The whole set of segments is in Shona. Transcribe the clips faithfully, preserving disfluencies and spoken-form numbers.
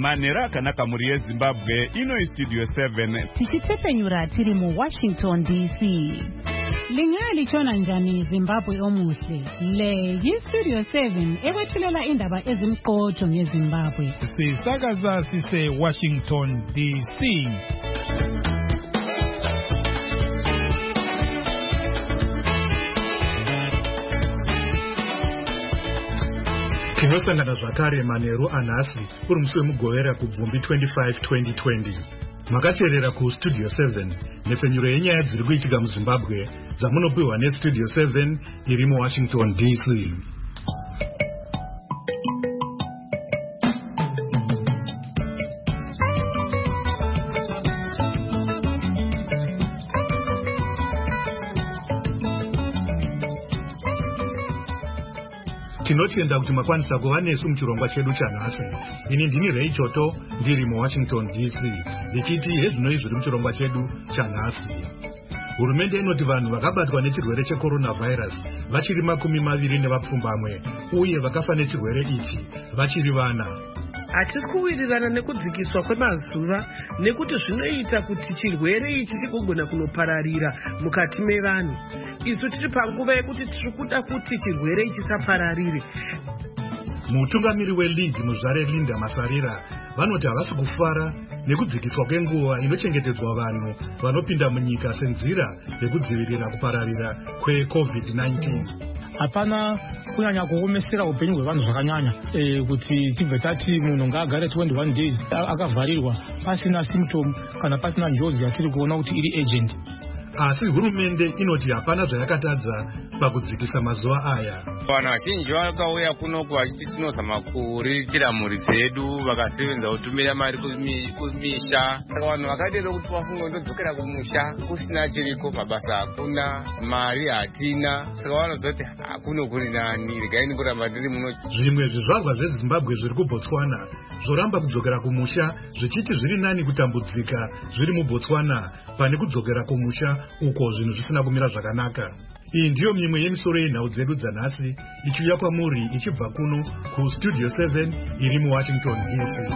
manhero akanaka muri yeZimbabwe. Ino iStudio seven. Tichitsepenyura tiri mu Washington D C. Lingali chona njani Zimbabwe omuhle. Le yiStudio seven ekwethulela indaba ezimqotho ngeZimbabwe. Sisakaza sise Washington D C. Tinosangana zvakare manheru anhasi uri musi wemugovera kubvumbi twenty-five twenty twenty. Makateerera kuStudio seven nepfenyuro yenyaya dziri kuitika muZimbabwe dzamunopiwa neStudio seven iri muWashington D C. Tinotenda kuti makwanisa kuva nesu muchirongwa chedu chanhasi. Ini ndini Ray Choto ndiri muWashington D C ndichiti hezvinoi zviri muchirongwa chedu chanhasi. Hurumende inoti vanhu vakabatwa nechirwere checoronavirus vachiri makumi maviri nevapfumbamwe uye vakafa nechirwere ichi vachiri vana. Hatisi kuwirirana nekudzikiswa kwemazuva nekuti zvinoita kuti chirwere ichi chigogona kunopararira mukati mevanhu. Isu tiri panguva yekuti tiri kuda kuti chirwere ichi chisapararire. Mutungamiri weLeague muzvare Linda Masarira vanoti havasi kufara nekudzikiswa kwenguva inochengetedzwa vanhu vanopinda munyika senzira yekudzivirira kupararira kweCovid nineteen. Hapana kunyanya kuomesera upenyu hwevanhu zvakanyanya e, kuti tibve tati munhu ngaagare twenty-one days akavharirwa pasina symptom kana pasina njodzi yatiri kuona kuti iri agent. Asi hurumende inoti hapana zvayakatadza pakudzikisa mazuva aya. Vanhu vazhinji vakauya kunoku vachiti tinozama kuriritira mhuri dzedu vakasevenza kutumira mari kumisha. Saka vanhu vakadero kuti vafunga ndodzokera kumusha kusina chiriko, mabasa hakuna, mari hatina. Saka vanozoti hakuno kuri nani, regai ndingoramba ndiri muno. Zvimwe zvizvarwa zveZimbabwe zviri kuBotswana zvoramba kudzokera kumusha zvichiti zviri nani kutambudzika zviri muBotswana pane kudzokera kumusha uko zvinhu zvisina kumira zvakanaka. Iyi ndiyo mimwe yemisoro yenhau dzedu dzanhasi ichiuya kwamuri ichibva kuno kuStudio seven iri muWashington D C.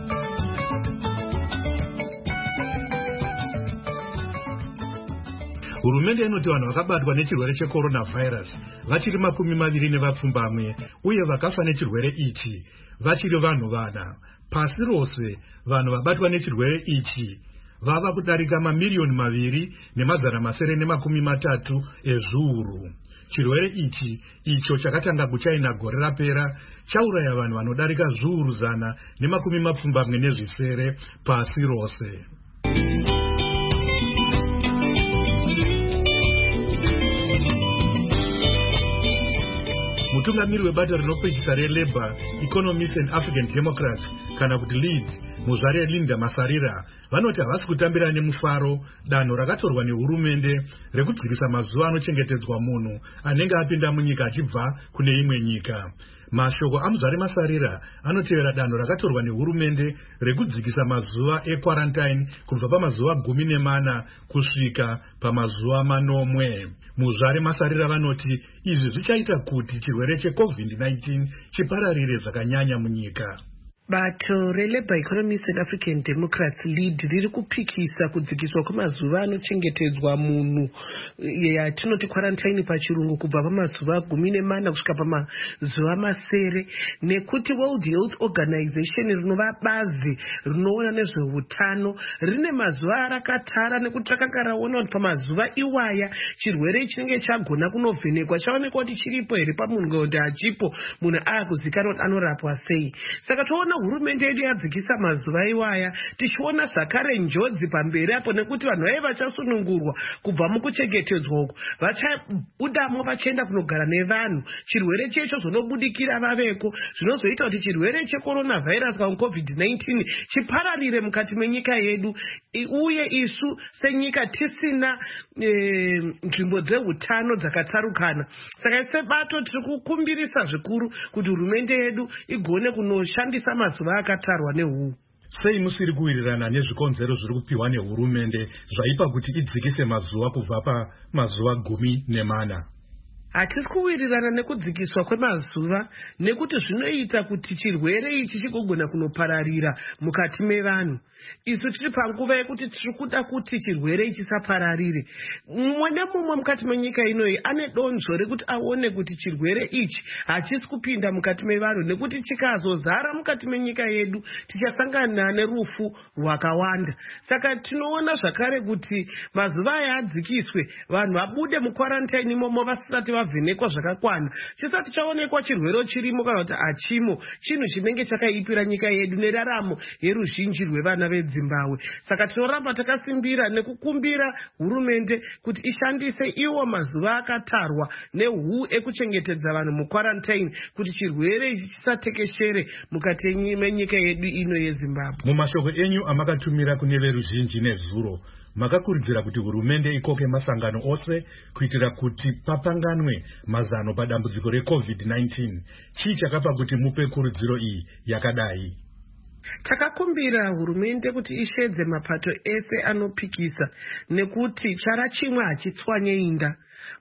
Hurumende inoti vanhu vakabatwa nechirwere checoronavirus vachiri makumi maviri nevapfumbamwe uye vakafa nechirwere ichi vachiri vanhu vana. Pasi rose vanhu vabatwa nechirwere ichi vava kudarika mamiliyoni maviri nemazana masere nemakumi matatu ezviuru. Chirwere ichi icho chakatanga kuChina gore rapera chauraya vanhu vanodarika zviuru zana nemakumi mapfumbamwe nezvisere pasi rose. Mutungamiri webata rinopikisa reLabour, Economists and African Democrats kana kuti Lead muzvare Linda Masarira vanoti havasi kutambira nemufaro danho rakatorwa nehurumende rekudzikisa mazuva anochengetedzwa munhu anenge apinda munyika achibva kune imwe nyika. Mashoko amuzvare Masarira anotevera danho rakatorwa nehurumende rekudzikisa mazuva equarantine kubva pamazuva gumi nemana kusvika pamazuva manomwe. Muzvare Masarira vanoti izvi zvichaita kuti chirwere cheCovid nineteen chipararire zvakanyanya munyika. Bato reLabour, Economists and African Democrats Lead riri kupikisa kudzikiswa kwemazuva anochengetedzwa munhu yatinoti quarantine pachirungu kubva pamazuva gumi nemana kusvika pamazuva masere, nekuti World Health Organization rinova bazi rinoona nezveutano rine mazuva arakatara nekuti rakanga raona kuti pamazuva iwaya chirwere chinenge chagona kunovhenekwa chaonekwa kuti chiripo here pamunhu kuti hachipo, munhu aakuzikanwa kuti anorapwa sei. Saka toona hurumende yedu yadzikisa mazuva iwaya tichiona zvakare njodzi pamberi apo nekuti vanhu vaive vachasunungurwa kubva mukuchengetedzwa uku vachabudamo vachienda kunogara nevanhu, chirwere checho zvonobudikira vaveko zvinozoita kuti chirwere checoronavirus kana COVID nineteen chipararire mukati menyika yedu uye isu senyika tisina e, nzvimbo dzeutano dzakatsarukana. Saka sebato tiri kukumbirisa zvikuru kuti hurumende yedu igone kunoshandisa mazuva akatarwa nehuu. Sei musiri kuwirirana nezvikonzero zviri kupiwa nehurumende zvaipa kuti idzikise mazuva kubva pamazuva gumi nemana? hatisi kuwirirana nekudzikiswa kwemazuva nekuti zvinoita kuti chirwere ichi chigogona kunopararira mukati mevanhu. Isu tiri panguva yekuti tiri kuda kuti chirwere ichi chisapararire. Mumwe nemumwe mukati menyika inoyi ane donzvo rekuti aone kuti chirwere ichi hachisi kupinda mukati mevanhu, nekuti chikazozara mukati menyika yedu tichasangana nerufu rwakawanda. Saka tinoona zvakare kuti mazuva aya adzikiswe, vanhu vabude mukwarantaini imomo vasati vavhenekwa zvakakwana, chisati chaonekwa chirwere chirimo kana kuti hachimo, chinhu chinenge chakaipira nyika yedu neraramo yeruzhinji rwevana veZimbabwe. Saka tinoramba takasimbira nekukumbira hurumende kuti ishandise iwo mazuva akatarwa nehu ekuchengetedza vanhu mukwarantaini kuti chirwere ichi chisatekeshere mukati menyika yedu ino yeZimbabwe. Mumashoko enyu amakatumira kune veruzhinji nezuro, makakurudzira kuti hurumende ikoke masangano ose kuitira kuti papanganwe mazano padambudziko reCovid nineteen. Chii chakapa kuti mupe kurudziro iyi yakadai? Takakumbira hurumende kuti ishedze mapato ese anopikisa, nekuti chara chimwe hachitswanye inda.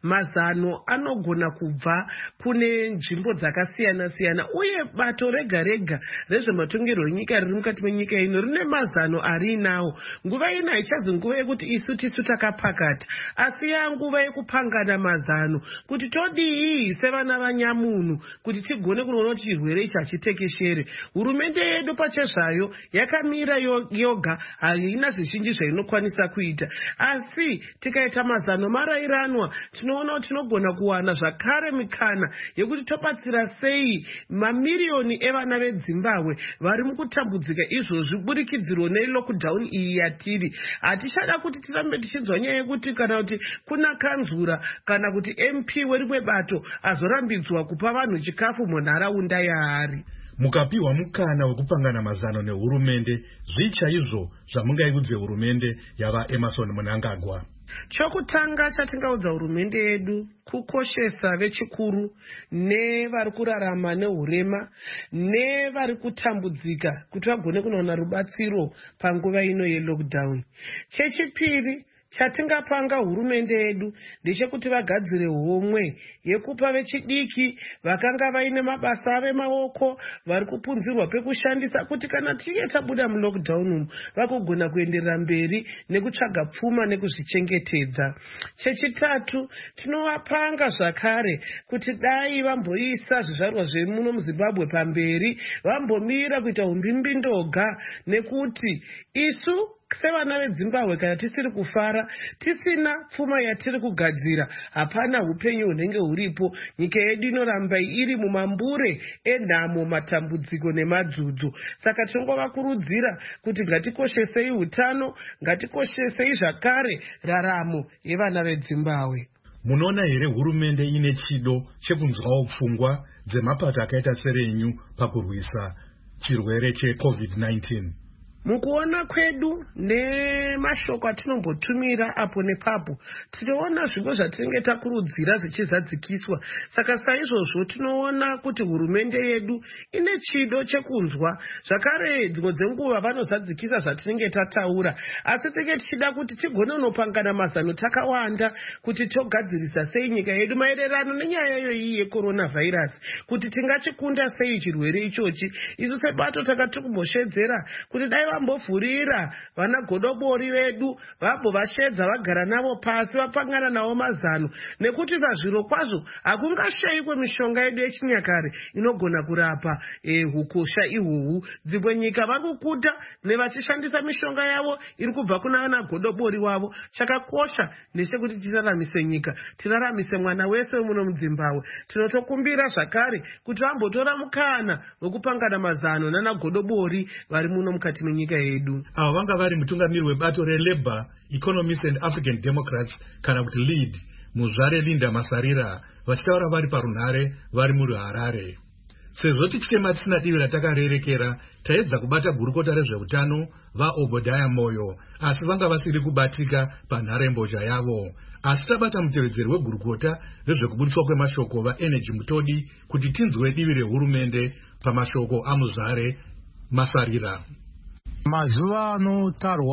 Mazano anogona kubva kune nzvimbo dzakasiyana siyana, uye bato rega rega rezvematongerwo enyika riri mukati menyika ino rine mazano arinawo. Nguva ino haichazi nguva yekuti isu tisu takapakata, asi yanguva yekupangana mazano kuti todii sevana vanyamunhu kuti tigone kunoona kuti chirwere ichi hachitekeshere. Hurumende yedu pachezvayo yakamira yoga, haina zvizhinji zvainokwanisa kuita, asi tikaita mazano marairanwa tinoona kuti tinogona kuwana zvakare mikana yekuti tobatsira sei mamiliyoni evana veZimbabwe vari mukutambudzika izvozvi burikidziro nelockdown iyi yatiri. Hatichada kuti tirambe tichinzwa nyaya yekuti kana kuti kuna kanzura kana kuti M P werimwe bato azorambidzwa kupa vanhu chikafu munharaunda yaari. Mukapiwa mukana wekupangana mazano nehurumende, zvii chaizvo zvamungaudze hurumende yava Emmerson Mnangagwa? Chokutanga chatingaudza hurumende yedu kukoshesa vechikuru nevari kurarama nehurema nevari kutambudzika kuti vagone kunoona rubatsiro panguva ino yelockdown. Chechipiri chatingapanga hurumende yedu ndechekuti vagadzire homwe yekupa vechidiki vakanga vaine mabasa ave maoko vari kupunzirwa pekushandisa kuti kana tichinge tabuda mulockdown umu vakugona kuenderera mberi nekutsvaga pfuma nekuzvichengetedza. Chechitatu tinovapanga zvakare kuti dai vamboisa zvizvarwa zvemuno muZimbabwe pamberi, vambomira kuita umbimbi ndoga, nekuti isu sevana veZimbabwe kana tisiri kufara, tisina pfuma yatiri kugadzira, hapana upenyu hunenge huripo. Nyika yedu inoramba iri mumambure enhamo, matambudziko nemadzudzu. Saka tinongovakurudzira kuti ngatikoshesei utano, ngatikoshesei zvakare raramo yevana veZimbabwe. Munoona here hurumende ine chido chekunzwawo pfungwa dzemapato akaita serenyu pakurwisa chirwere cheCovid nineteen? Mukuona kwedu nemashoko atinombotumira apo nepapo, tinoona zvinhu zvatinenge takurudzira zvichizadzikiswa. Saka saizvozvo tinoona kuti hurumende yedu ine chido chekunzwa. Zvakare dzimwe dzenguva vanozadzikisa zvatinenge tataura, asi tinenge tichida kuti tigone kunopangana mazano takawanda kuti togadzirisa sei nyika yedu maererano nenyaya iyoyi yeCoronavirus, kuti tingachikunda sei chirwere ichochi. Isu sebato takati kumboshedzera kuti dai vambovhurira vana godobori vedu vambovashedza vagara navo pasi vapangana navo mazano, nekuti pazviro kwazvo hakungashayikwe mishonga yedu yechinyakare inogona kurapa e, hukosha ihwohwu. Dzimwe nyika vari kukuta nevachishandisa mishonga yavo iri kubva kuna vana godobori wavo. Chakakosha ndechekuti tiraramise nyika, tiraramise mwana wese muno muZimbabwe. Tinotokumbira zvakare kuti vambotora mukana wekupangana mazano nana godobori vari muno mukati menyika yedu. Ava vanga vari mutungamiri webato reLabour, Economists and African Democrats kana kuti LEAD, Muzvare Linda Masarira, vachitaura vari parunhare vari muri Harare. Sezvo tichitema tisina divi ratakarerekera, taedza kubata gurukota rezveutano vaObadiah Moyo, asi vanga vasiri kubatika panharembozha yavo. Asi tabata mutevedzeri wegurukota rezvekubudiswa kwemashoko vaEnergy Mutodi kuti tinzwe divi rehurumende pamashoko aMuzvare Masarira. Mazuva anotarwa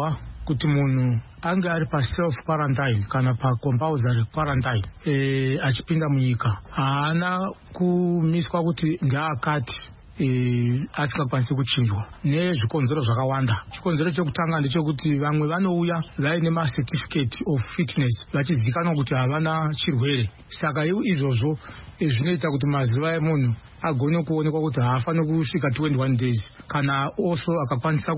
kuti munhu ange ari pa self quarantine kana pa compulsory quarantine eh, achipinda munyika haana kumiswa kuti ndeakati E, asingakwanisi kuchinjwa nezvikonzero zvakawanda. Chikonzero chekutanga ndechekuti vamwe vanouya vaine macertificate of fitness vachizikanwa kuti havana chirwere, saka izvozvo e, zvinoita kuti mazuva emunhu agone kuonekwa kuti haafani kusvika twenty-one days kana also akakwanisa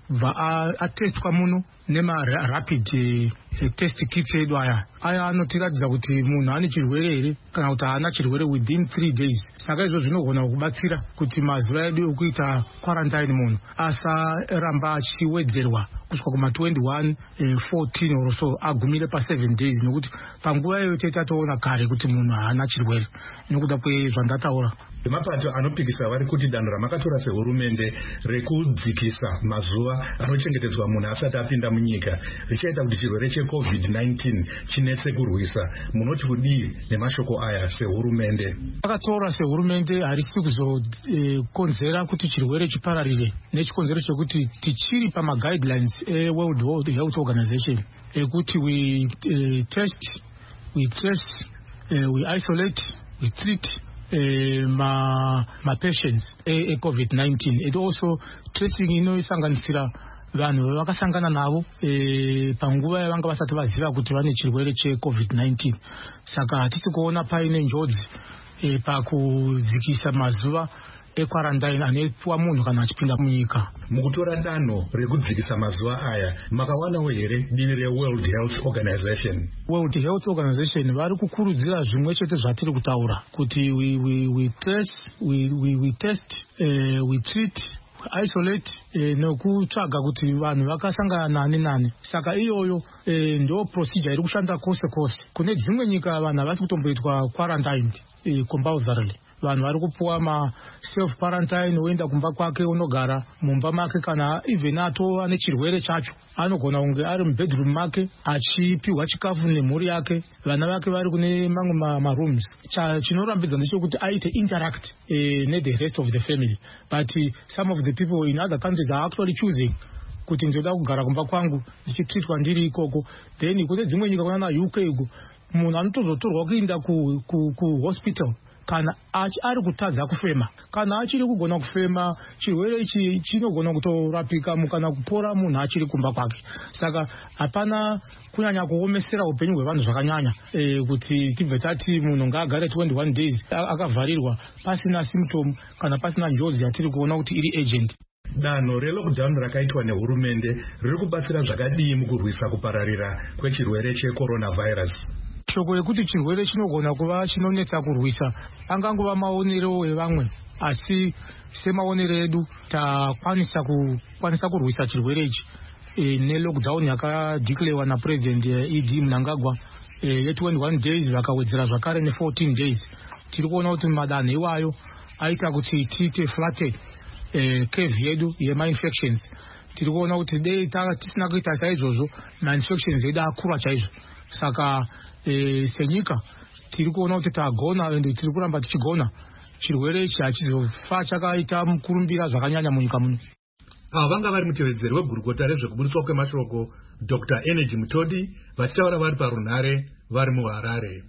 kubva atestwa muno nemarapid e, test kits edu aya aya anotiratidza kuti munhu ane chirwere here kana kuti haana chirwere within three days. Saka izvo zvinogona kubatsira kuti mazuva edu ekuita quarantine munhu asaramba achiwedzerwa kusvika kuma twenty-one fourteen or so agumire pa seven days, nekuti panguva iyoyo tete toona kare kuti munhu haana chirwere nekuda kwezvandataura. Mapato anopikisa vari kuti danho ramakatora sehurumende rekudzikisa mazuva anochengetedzwa munhu asati apinda munyika richaita kuti chirwere checovid nineteen chinetse kurwisa. Munoti kudii nemashoko aya sehurumende? Akatora sehurumende harisi kuzokonzera e, kuti chirwere chipararire nechikonzero chekuti tichiri pama guidelines e World Health Organization ekuti we uh, test, we trace, uh, we isolate, we treat Uh, ma, ma patients e, e COVID nineteen. It also tracing inosanganisira vanhu vakasangana navo e, panguva yavanga vasati vaziva kuti vane chirwere che COVID nineteen. Saka hatisi kuona paine njodzi e, pakudzikisa mazuva ekwarantine anoitwa munhu kana achipinda munyika. Mukutora danho rekudzikisa mazuva aya makawanawo here dini reWorld Health Organization? World Health Organization vari kukurudzira zvimwe chete zvatiri kutaura kuti we, we, we trace, we, we, we test, uh, we treat, isolate eh, nekutsvaga kuti vanhu vakasangana nani nani. Saka iyoyo eh, ndo procedure iri kushanda kose kose. Kune dzimwe nyika vanhu havasi kutomboitwa quarantined eh, compulsorily. Vanhu vari kupuwa ma self quarantine, oenda kumba kwake unogara mumba make, kana even ato ane chirwere chacho anogona kunge ari mubedroom make achipiwa chikafu nemhuri yake, vana vake vari kune mamwe marooms. Chinorambidza ndechekuti aite interact eh, ne the rest of the family, but uh, some of the people in other countries are actually choosing kuti ndoda kugara kumba kwangu ndichitreatwa ndiri ikoko. Then kune dzimwe nyika kuna U K uko munhu anotozotorwa kuenda ku, ku, ku hospital kana ari kutadza kufema, kana achiri kugona kufema chirwere ichi chinogona kutorapika mukana kupora munhu achiri kumba kwake. Saka hapana kunyanya kuomesera upenyu hwevanhu zvakanyanya e, kuti tibve tati munhu ngaagare twenty-one days akavharirwa pasina symptom kana pasina njodzi yatiri kuona kuti iri agent. Danho relockdown rakaitwa nehurumende riri kubatsira zvakadii mukurwisa kupararira kwechirwere checoronavirus? Shoko yekuti chirwere chinogona kuva chinonetsa kurwisa angangova maonero evamwe, asi semaonero edu takwanisa kukwanisa kurwisa chirwere ichi e, nelockdown yakadeclarewa naPresident E D Mnangagwa e, ye twenty-one days vakawedzera zvakare ne fourteen days. Tiri kuona kuti madanho iwayo aita kuti tiite flatten e, curve yedu yema-infections. Tiri kuona kuti dei tisina kuita saizvozvo ma-infections edu akura chaizvo. Saka e, senyika tiri kuona kuti tagona ende tiri kuramba tichigona chirwere ichi hachizofa chakaita mukurumbira zvakanyanya munyika muno. Ava vanga vari mutevedzeri wegurukota rezvekuburitswa kwemashoko Doctor Energy Mutodi vachitaura vari parunhare vari muHarare.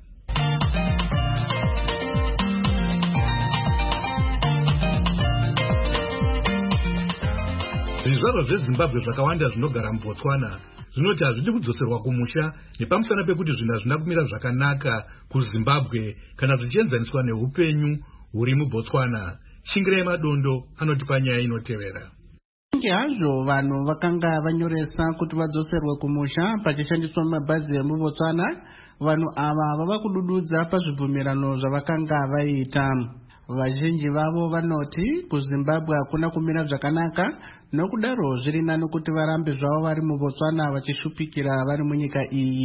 Zvizvarwa zveZimbabwe zvakawanda zvinogara muBotswana zvinoti hazvidi kudzoserwa kumusha nepamusana pekuti zvinhu hazvina kumira zvakanaka kuZimbabwe kana zvichienzaniswa neupenyu huri muBotswana. Shingirai Madondo anoti panyaya inotevera. Kunge hazvo vanhu vakanga vanyoresa kuti vadzoserwe kumusha pachishandiswa mabhazi emuBotswana, vanhu ava vava kudududza pazvibvumirano zvavakanga vaita. Vazhinji vavo vanoti kuZimbabwe hakuna kumira zvakanaka, nokudaro zviri nani kuti varambe zvavo vari muBotswana vachishupikira vari munyika iyi.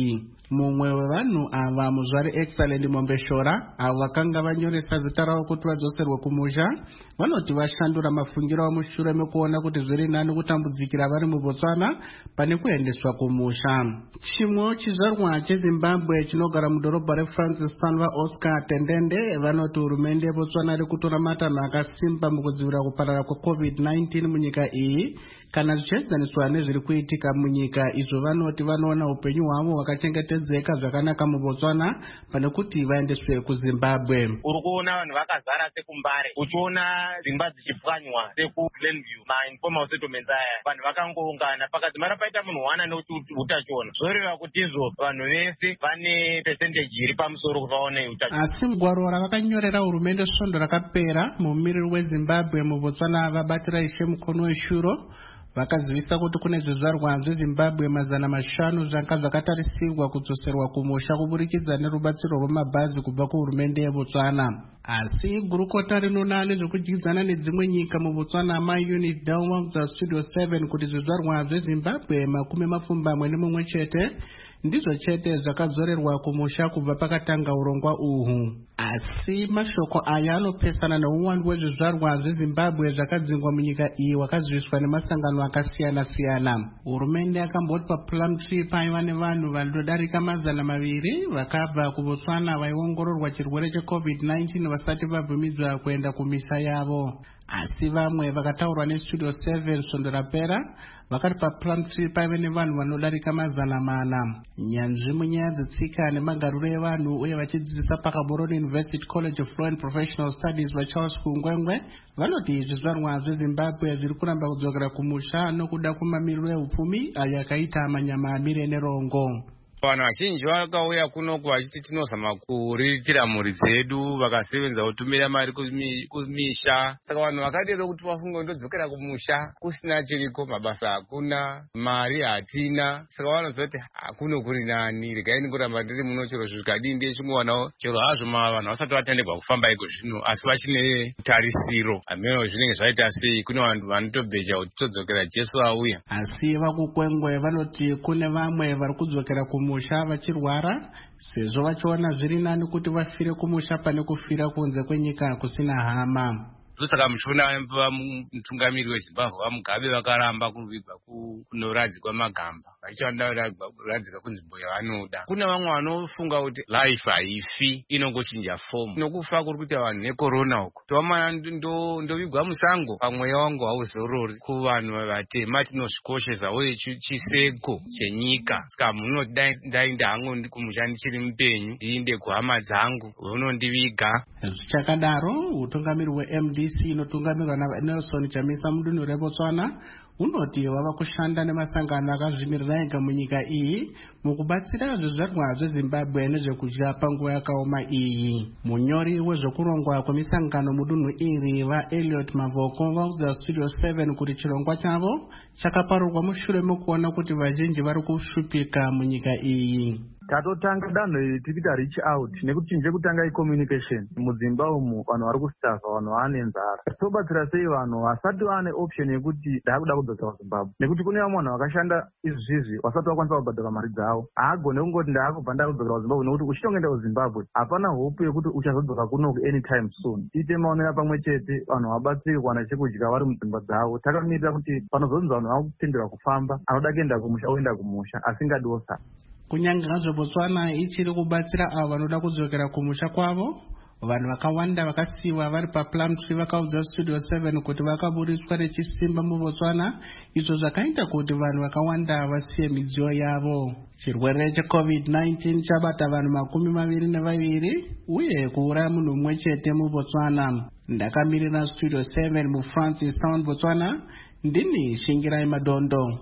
mumwe wevanhu ava muzvari Excellent Mombeshora avo vakanga vanyoresa zita ravo kuti vadzoserwe kumusha vanoti vashandura mafungiro avo mushure mekuona kuti zviri nani kutambudzikira vari muBotswana pane kuendeswa kumusha. Chimwewo chizvarwa cheZimbabwe chinogara mudhorobha reFrancis Sanva Oscar Tendende vanoti hurumende yeBotswana iri kutora matanho akasimba mukudzivirira kuparara kwecovid nineteen munyika iyi kana zvichienzaniswa nezviri kuitika munyika. Izvo vanoti vanoona upenyu hwavo hwakachengetedzeka zvakanaka muBotswana pane kuti vaendeswe kuZimbabwe. Uri kuona vanhu vakazara sekumbare, uchiona dzimba dzichipwanywa sekuGlenview, mainformal settlements aya vanhu vakangoungana pakadzimara paita munhu wana nekuti utachiona zvoreva kuti izvo vanhu vese vane percentage iri pamusoro kuti vaone utachiona. Asi mugwaro ravakanyorera hurumende svondo rakapera mumiriri weZimbabwe muBotswana vabatira Ishe Mukono Weshuro vakazivisa kuti kune zvizvarwa zveZimbabwe mazana mashanu zvanga zvakatarisirwa kudzoserwa kumusha kuburikidza nerubatsiro rwemabhazi kubva kuhurumende yeBotswana. Asi gurukota rinona nezvekudyidzana nedzimwe nyika muBotswana maUnit Dalwaudza Studio seven kuti zvizvarwa zveZimbabwe makumi mapfumbamwe nemumwe chete ndizvo chete zvakadzorerwa kumusha kubva pakatanga urongwa uhu. Asi mashoko aya anopesana neuwandu hwezvizvarwa zveZimbabwe zvakadzingwa munyika iyi wakaziviswa nemasangano akasiyana siyana. Hurumende yakamboti paPlumtree paiva nevanhu vanodarika mazana maviri vakabva kuBotswana vaiongororwa chirwere checovid nineteen vasati vabvumidzwa kuenda kumisha yavo. Asi vamwe vakataurwa neStudio seven svondo rapera vakati paPlumtree paive nevanhu vanodarika mazana mana. Nyanzvi munyaya dzetsika nemagariro evanhu uye vachidzidzisa paKaborone University College of Law and Professional Studies vaCharles Kungwengwe vanoti zvizvarwa zveZimbabwe zviri kuramba kudzokera kumusha nokuda kwemamiriro ehupfumi ayo akaita manyama amire nerongo. Vanhu vazhinji vakauya kunoku vachiti tinozama kuriritira mhuri dzedu vakasevenza kutumira mari kumisha. Saka vanhu vakadero kuti vafunge ndodzokera kumusha kusina chiriko, mabasa hakuna, mari hatina. Saka vanozoti hakuno kuri nani, regai ndingoramba ndiri muno chero zvikadii ndechingowanawo chero hazvo vanhu vasati vatendekwa kufamba iko zvino asi vachine tarisiro ameno zvinenge zvaita sei. Kune vanhu vanotobheja kuti todzokera Jesu auya. Asi vakukwengwe vanoti kune vamwe vari kudzokera kumusha musha vachirwara sezvo vachiona zviri nani kuti vafire kumusha pane kufira kunze kwenyika kusina hama. Saka muchiona mutungamiri weZimbabwe vaMugabe vakaramba kuvigwa kunoradzikwa magamba vachitoradzika kunzvimbo yavanoda. Kuna vamwe vanofunga kuti life haifi inongochinja fomu. Nokufa kuri kuita vanhu nekorona uko tovamana ndovigwa musango pamweya wangu hauzorori. Kuvanhu vatema tinozvikoshesa uye chiseko chenyika. Saka munoti ndainda hangu kumusha ndichiri mupenyu ndiinde kuhama dzangu unondiviga. Zvichakadaro utungamiri weM D C inotungamirwa naNelson Chamisa mudunhu reBotswana unoti wava kushanda nemasangano akazvimirira ega munyika iyi mukubatsira zvizvarwa zveZimbabwe nezvekudya panguva yakaoma iyi. Munyori wezvokurongwa kwemisangano mudunhu iri vaElliot Mavoko vaudza Studio seven kuti chirongwa chavo chakaparurwa mushure mekuona kuti vazhinji vari kushupika munyika iyi. Tatotanga danho iri tikita reach out nekuti nje kutanga i-communication mudzimba umu vanhu vari kustafa vanhu vane nzara. Tobatsira sei vanhu vasati vane option yekuti ndakuda kudzoka kuZimbabwe nekuti kune vamwe vanhu vakashanda izvi zvizvi vasati vakwanisa kubhadhara mari dzavo. Haagone kungoti ndakubva ndakudzokera kuZimbabwe nekuti uchitongoenda kuZimbabwe hapana hope yekuti uchazodzoka kunoku anytime soon. Tiite maonera pamwe chete vanhu vabatsirwe kuwana chekudya vari mudzimba dzavo. Takamirira kuti panozonzi vanhu vakutenderwa kufamba anoda kuenda kumusha oenda kumusha asingadiwo saka. Kunyange hazvo Botswana ichiri kubatsira avo vanoda kudzokera kumusha kwavo, vanhu vakawanda vakasiyiwa vari paPlumtree vakaudza Studio seven kuti vakaburitswa nechisimba muBotswana izvo zvakaita kuti vanhu vakawanda vasiye midziyo yavo. Chirwere checovid nineteen chabata vanhu makumi maviri nevaviri uye kuuraya munhu mumwe chete muBotswana. Ndakamirira Studio seven muFrancis Town Botswana, ndini Shingirai Madondo.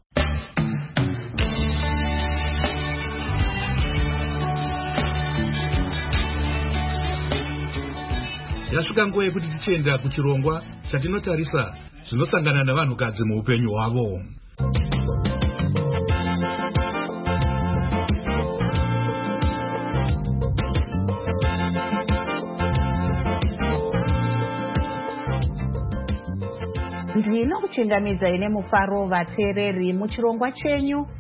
Yasvika nguva yekuti tichienda kuchirongwa chatinotarisa zvinosangana navanhukadzi muupenyu hwavo. Ndinokuchingamidzai nemufaro vateereri muchirongwa chenyu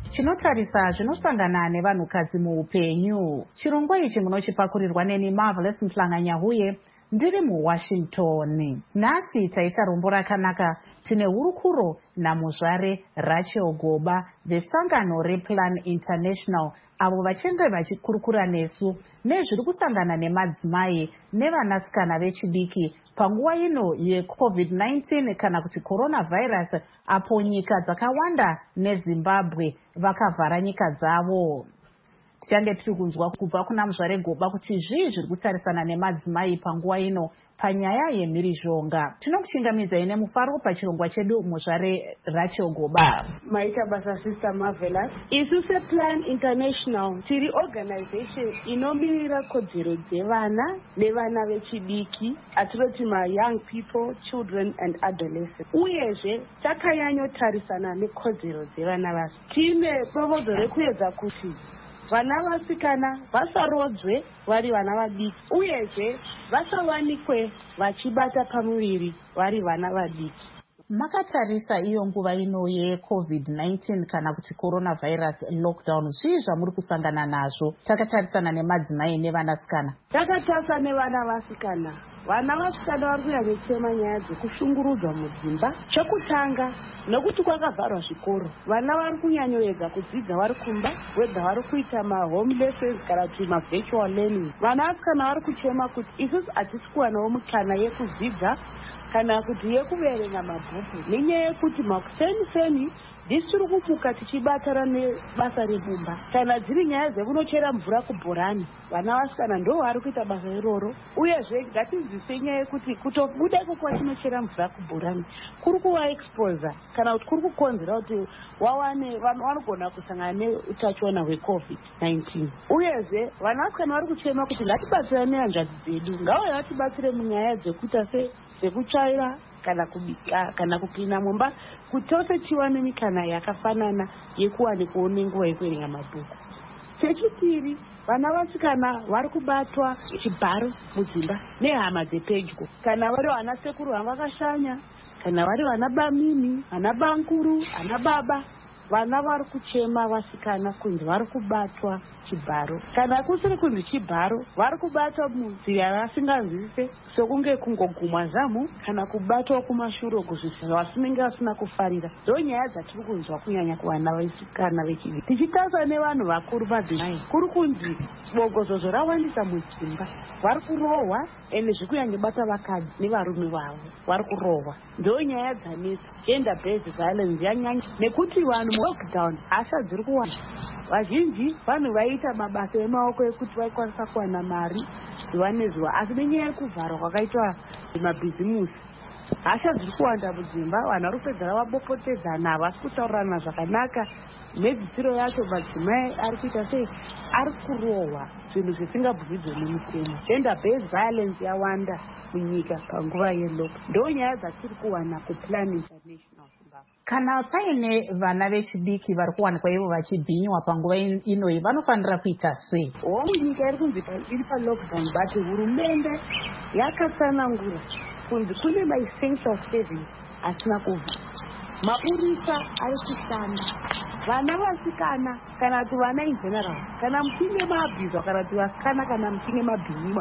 chinotarisa zvinosangana nevanhukadzi muupenyu. Chirongwa ichi munochipakurirwa neni Marvelous Mhlanganyahuye ndiri muWashington. Nhasi taita rombo rakanaka. Tine hurukuro namuzvare Rachel Goba vesangano rePlan International, avo vachenga vachikurukura nesu nezviri kusangana nemadzimai nevanasikana vechidiki panguva ino yecovid nineteen kana kuti coronavirus, apo nyika dzakawanda neZimbabwe vakavhara nyika dzavo. Tichange tiri kunzwa kubva kuna muzvare Goba kuti zvii zviri kutarisana nemadzimai panguva ino panyaya yemhirizhonga. Tinokuchingamidzai nemufaro pachirongwa chedu muzvare Rachel Goba. Maita basa Sister Marvelous. Isu sePlan International tiri organization inomirira kodzero dzevana nevana vechidiki, atinoti ma young people, children and adolescents. Uyezve takanyanyotarisana nekodzero dzevana vasi. Tine proposal rekuedza kuti vana vasikana vasarodzwe vari vana vadiki, uyezve vasawanikwe vachibata pamuviri vari vana vadiki. Makatarisa iyo nguva ino yecovid nineteen kana kuti coronavirus lockdown, zvii zvamuri kusangana nazvo? Takatarisana nemadzimai nevanasikana. Takatarisa nevana vasikana. Vana vasikana vari kunyanyotema nyaya dzekushungurudzwa mudzimba. Chekutanga, nokuti kwakavharwa zvikoro, vana vari kunyanyoedza kudzidza vari kumba, wega vari kuita mahome lessons kana kuti mavirtual learning. Vana vasikana vari kuchema kuti isusu hatisi kuwanawo mukana yekudzidza kana kuti yekuverenga mabhuku, nenyaya yekuti makuseni-seni ndisi tiri kumuka tichibatana nebasa rebumba. Kana dziri nyaya dzekunochera mvura kubhorani, vana vasikana ndo vari kuita basa iroro. Uyezve ngatidzidzise nyaya yekuti kutobuda kwekuva tinochera mvura kubhorani kuri kuva exposer kana kuti kuri kukonzera kuti wawane vanogona kusangana neutachiona hwecovid nineteen. Uyezve vana vasikana vari kuchema kuti ngatibatsirane nehanzvadzi dzedu, ngauye vatibatsire munyaya dzekuita se sekutsvaira kana kubika kana kupinda mumba, kuti tose tiwane mikana yakafanana yekuwanikwawo nenguva yekuverenga mabhuku. Chechipiri, vana vasikana vari kubatwa chibharo mudzimba nehama dzepedyo, kana vari vana sekuru vavakashanya, kana vari vana bamini, vana bankuru, vana baba. Vana vari kuchema vasikana kunzi vari kubatwa chibharo, kana kusiri kunzi chibharo vari kubatwa munzira vasinganzwise, sokunge kungogumwa zamu kana kubatwa kumashure kuzvisa vasinenge vasina kufarira. Ndo nyaya dzatiri kunzwa kunyanya kuvana vasikana vechidiki. Tichitarisa nevanhu vakuru madzimai, kuri kunzi bogozozo rawandisa mudzimba, vari kurohwa ende zviri kunyanyobata vakadzi nevarume vavo vari kurohwa. Ndo nyaya dzanetsa, gender based violence yanyanya, nekuti vanhu lockdown asha dziri kuwanda. Vazhinji vanhu vaita mabasa emaoko ekuti vaikwanisa kuwana mari zuva nezuva, asi nenyaya yekuvharwa kwakaitwa mabhizimusi hasha dziri kuwanda mudzimba. Vanhu vari kupedzera vabopotedzana, havasi kutaurirana zvakanaka. Nedzidziro yacho madzimai ari kuita sei ari kurohwa, zvinhu zvisingabvumidzwe nemutemo. Gender based violence yawanda munyika panguva yeloko. Ndo nyaya dzatiri kuwana kuPlan International. Kana paine vana vechidiki vari kuwanikwa ivo vachibhinywa panguva ino, vanofanira kuita sei? Wo nyika iri kunzi iri palockdown, but hurumende yakatsanangura kunzi kune maessential service asina kubva. Mapurisa ari kushanda, vana vasikana kana kuti vana in general, kana muchinge mabhizwa kana kuti vasikana kana muchinge mabhinywa,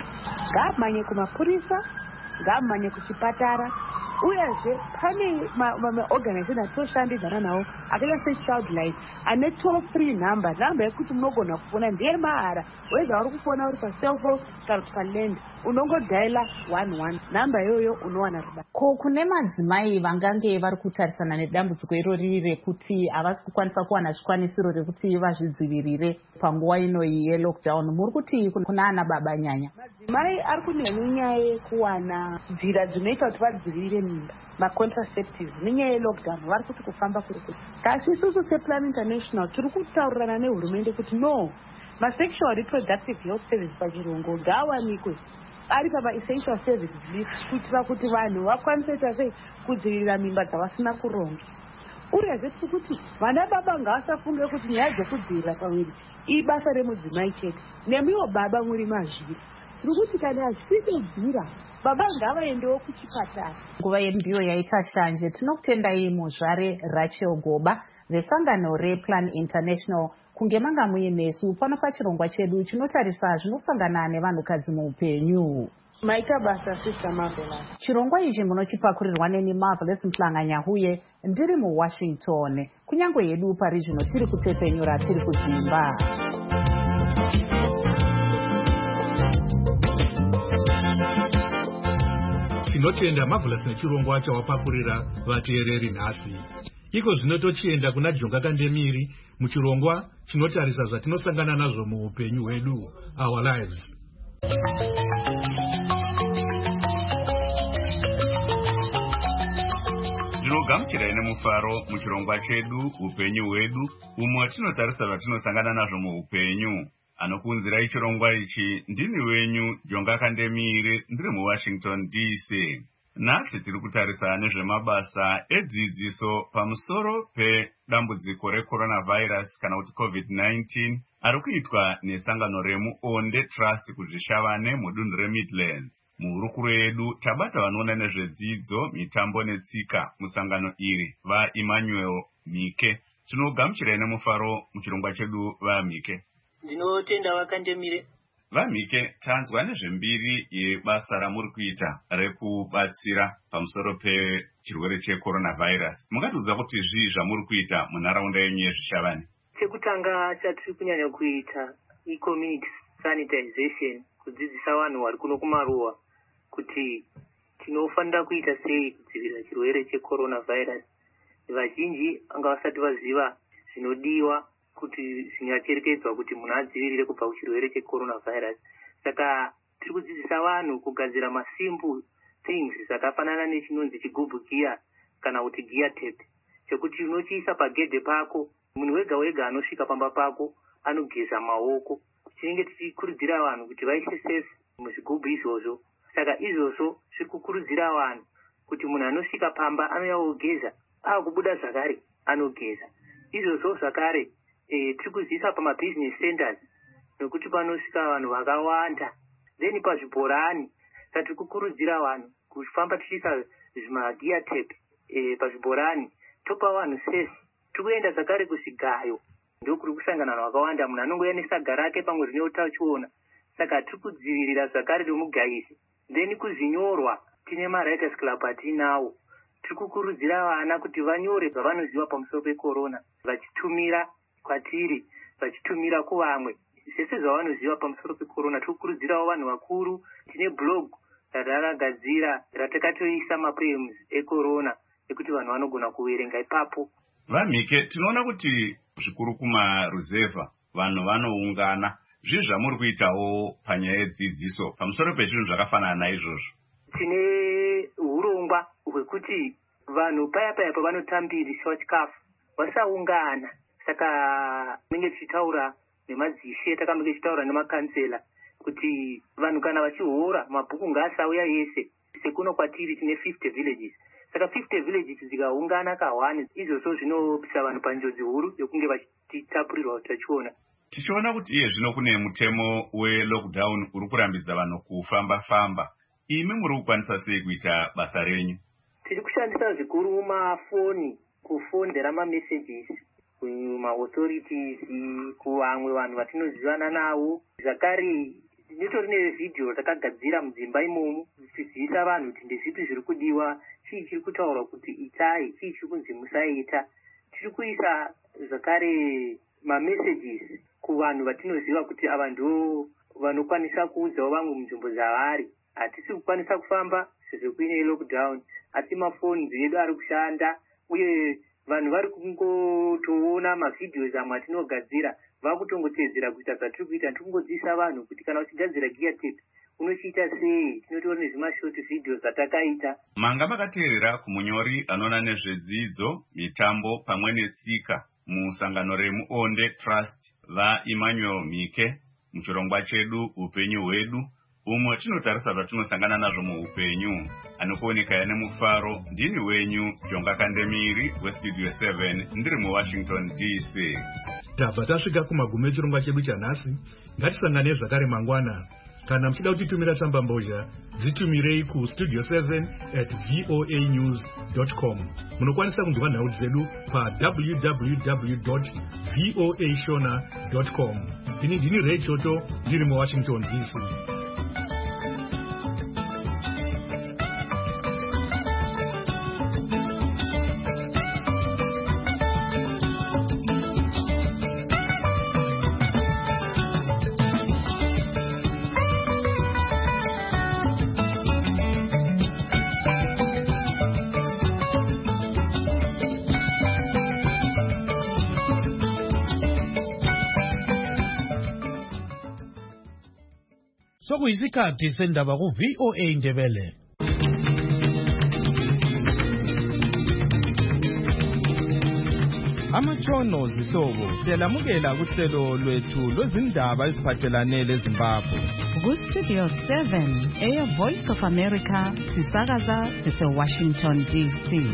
ngamanye kumapurisa, ngamanye kuchipatara. Uyezve pane maorganization atoshandidzana nawo akaita seChildline ane toll free number, namba yekuti munogona kufona ndeyemahara. Weza uri kufona uri pacellphone kana kuti paland, unongodhaila one one, namba iyoyo unowana rubatsiro. Ko kune madzimai vangange vari kutarisana nedambudziko irori rekuti havasi kukwanisa kuwana zvikwanisiro rekuti vazvidzivirire panguva ino yelockdown, muri kuti kuna ana baba nyanya? Madzimai ari kune nyaya yekuwana nzira dzinoita kuti vadzivirire mimba, macontracectives, nenyaya yelockdown vari kuti kufamba kuri kuti. Kasi isusu sePlan International tiri kutaurirana nehurumende kuti no, masexual reproductive health service pachirungu ngaawanikwe ari pamaessential services list, kuitira kuti vanhu vakwanise kuita sei kudzivirira mimba dzavasina kuronga. Uyezve tiri kuti vana baba ngavasafunge kuti nyaya dzekudzivirira pamwiri ibasa remudzimai chete. Nemiwo baba muri mazviri, tiri kuti kana zvichitobvira baba ngavaendewo kuchipatara. Nguva yembiyo yaita shanje. Tinokutendai muzvare Rachel Goba vesangano rePlan International kunge manga muinesu pano pachirongwa chedu chinotarisa zvinosangana nevanhukadzi muupenyu. Maita basa Sister Marvelous. Chirongwa ichi munochipakurirwa neni Marvelous Mhlanga-Nyahuye ndiri muWashington. Kunyangwe yedu parizvino tiri kutepenyura tiri kudzimba. Tinotenda Marvelous nechirongwa chawapakurira vateereri nhasi. Iko zvino tochienda kuna Jonga Kandemiri muchirongwa chinotarisa zvatinosangana nazvo muupenyu hwedu, our lives. Ndinogamuchirai nemufaro muchirongwa chedu upenyu hwedu, umwe tinotarisa zvatinosangana nazvo muupenyu. Anokunzirai chirongwa ichi ndini wenyu Jonga Kandemiri ndiri muWashington D C. Nhasi tiri kutarisa nezvemabasa edzidziso pamusoro pedambudziko recoronavirus kana kuti covid nineteen ari kuitwa nesangano remuonde Trust kuzvishavane mudunhu reMidlands. Muhurukuro yedu tabata vanoona nezvedzidzo, mitambo netsika musangano iri vaEmmanuel Mike. Tinogamuchirai nemufaro muchirongwa chedu vaMike. Ndinotenda Vakandemire. VaMike, tanzwa nezvembiri yebasa ramuri kuita rekubatsira pamusoro pechirwere checoronavirus. Mungatiudza kuti zvii zvamuri kuita munharaunda yenyu yezvishavane? Chekutanga chatiri kunyanya kuita e-community sanitization, kudzidzisa vanhu vari kuno kumaruwa kuti tinofanira kuita sei kudzivirira chirwere checoronavirus. Vazhinji anga vasati vaziva zvinodiwa kuti zvingacherechedzwa kuti munhu adzivirire kubva kuchirwere checoronavirus. Saka tiri kudzidzisa vanhu kugadzira masimple things zvakafanana nechinonzi chigubhu gear kana kuti gear tape, chekuti unochiisa pagedhe pako, munhu wega wega anosvika pamba pako anogeza maoko. Tinenge tichikurudzira vanhu kuti vaise safe muzvigubhu izvozvo. Saka izvozvo zviri kukurudzira vanhu kuti munhu anosvika pamba anoyaogeza, akubuda zvakare anogeza. Izvozvo zvakare E, tiri kuziisa pamabusiness centers nekuti panosvika vanhu vakawanda. Then pazvibhorani tiri kukurudzira vanhu kufamba tichiisa zvimagear tape e, pazvibhorani topa vanhu safe. Tiri kuenda zvakare kuzvigayo, ndokuri kusangana vanhu vakawanda, munhu anongouya nesaga rake pamwe rine utachiona. Saka tiri kudzivirira zvakare nemugaisi. Then kuzvinyorwa tine maWriters Club atinawo. Tiri kukurudzira vana kuti vanyore zvavanoziva pamusoro pecorona vachitumira kwatiri, vachitumira kuvamwe zvese zvavanoziva pamusoro pecorona. Tiri kukurudzirawo vanhu vakuru. Tine blog ratakagadzira ratakatoisa mapoems ecorona ekuti vanhu vanogona kuverenga ipapo. VaMike, tinoona kuti zvikuru kumaruzevha vanhu vanoungana. Zvii zvamuri kuitawo panyaya yedzidziso pamusoro pezvinhu zvakafanana naizvozvo? Tine urongwa hwekuti vanhu paya paya pavanotambirisa chikafu vasaungana. Saka tinenge tichitaura nemadzishe, takamenge tichitaura nemakansela kuti vanhu kana vachihora mabhuku ngaasauya yese. Sekuno kwatiri tine fifty villages. Saka fifty villages dzikaungana kahwani, izvozvo zvinopisa vanhu panjodzi huru yokunge vachitapurirwa utachiona. Tichiona kuti iye zvino kune mutemo welockdown uri kurambidza vanhu kufamba-famba. Imi muri kukwanisa sei kuita basa renyu? Tiri kushandisa zvikuru mafoni, kufondera mamessages kumaauthorities, kuvamwe vanhu vatinozivana navo. Zvakare nditori nevidhio takagadzira mudzimba imomo tichiziisa vanhu kuti ndezvipi zviri kudiwa, chii chiri kutaurwa kuti itai, chii chiri kunzi musaita. Tiri kuisa zvakare mamessages kuvanhu vatinoziva kuti ava ndo vanokwanisa kuudzawo vamwe munzvimbo dzavari. Hatisi kukwanisa kufamba sezvekuine lockdown, asi mafoni edu ari kushanda, uye vanhu vari kungotoona mavidhios amwe atinogadzira vakutongotedzera kuita zvatiri kuita. Tiri kungodzidzisa vanhu kuti kana uchigadzira gear tape unochiita sei. Tinotori nezvimashort videos zvatakaita. Manga makateerera kumunyori anoona nezvedzidzo, mitambo pamwe netsika musangano remuonde Trust vaEmmanuel Mike muchirongwa chedu upenyu hwedu, umwe tinotarisa zvatinosangana nazvo muupenyu. Anokuonekaya nemufaro ndini wenyu Jonga Kandemiri westudio seven ndiri muWashington D C. Tabva tasvika kumagumo echirongwa chedu chanhasi. Ngatisangane zvakare mangwana. kana mchida kutitumira tsamba mbozha dzitumirei ku studio seven at voa news dot com. Munokwanisa kunzwa nhau dzedu pa w w w dot voa shona dot com. Ini ndini Ray Choto ndiri mu Washington D C. Sokuyisikhathi sendaba ku V O A Ndebele. Amatshono zihlobo siyalamukela kuhlelo lwethu lwezindaba eziphathelane leZimbabwe. Ku Studio seven, Air Voice of America, sisakaza sise Washington D C.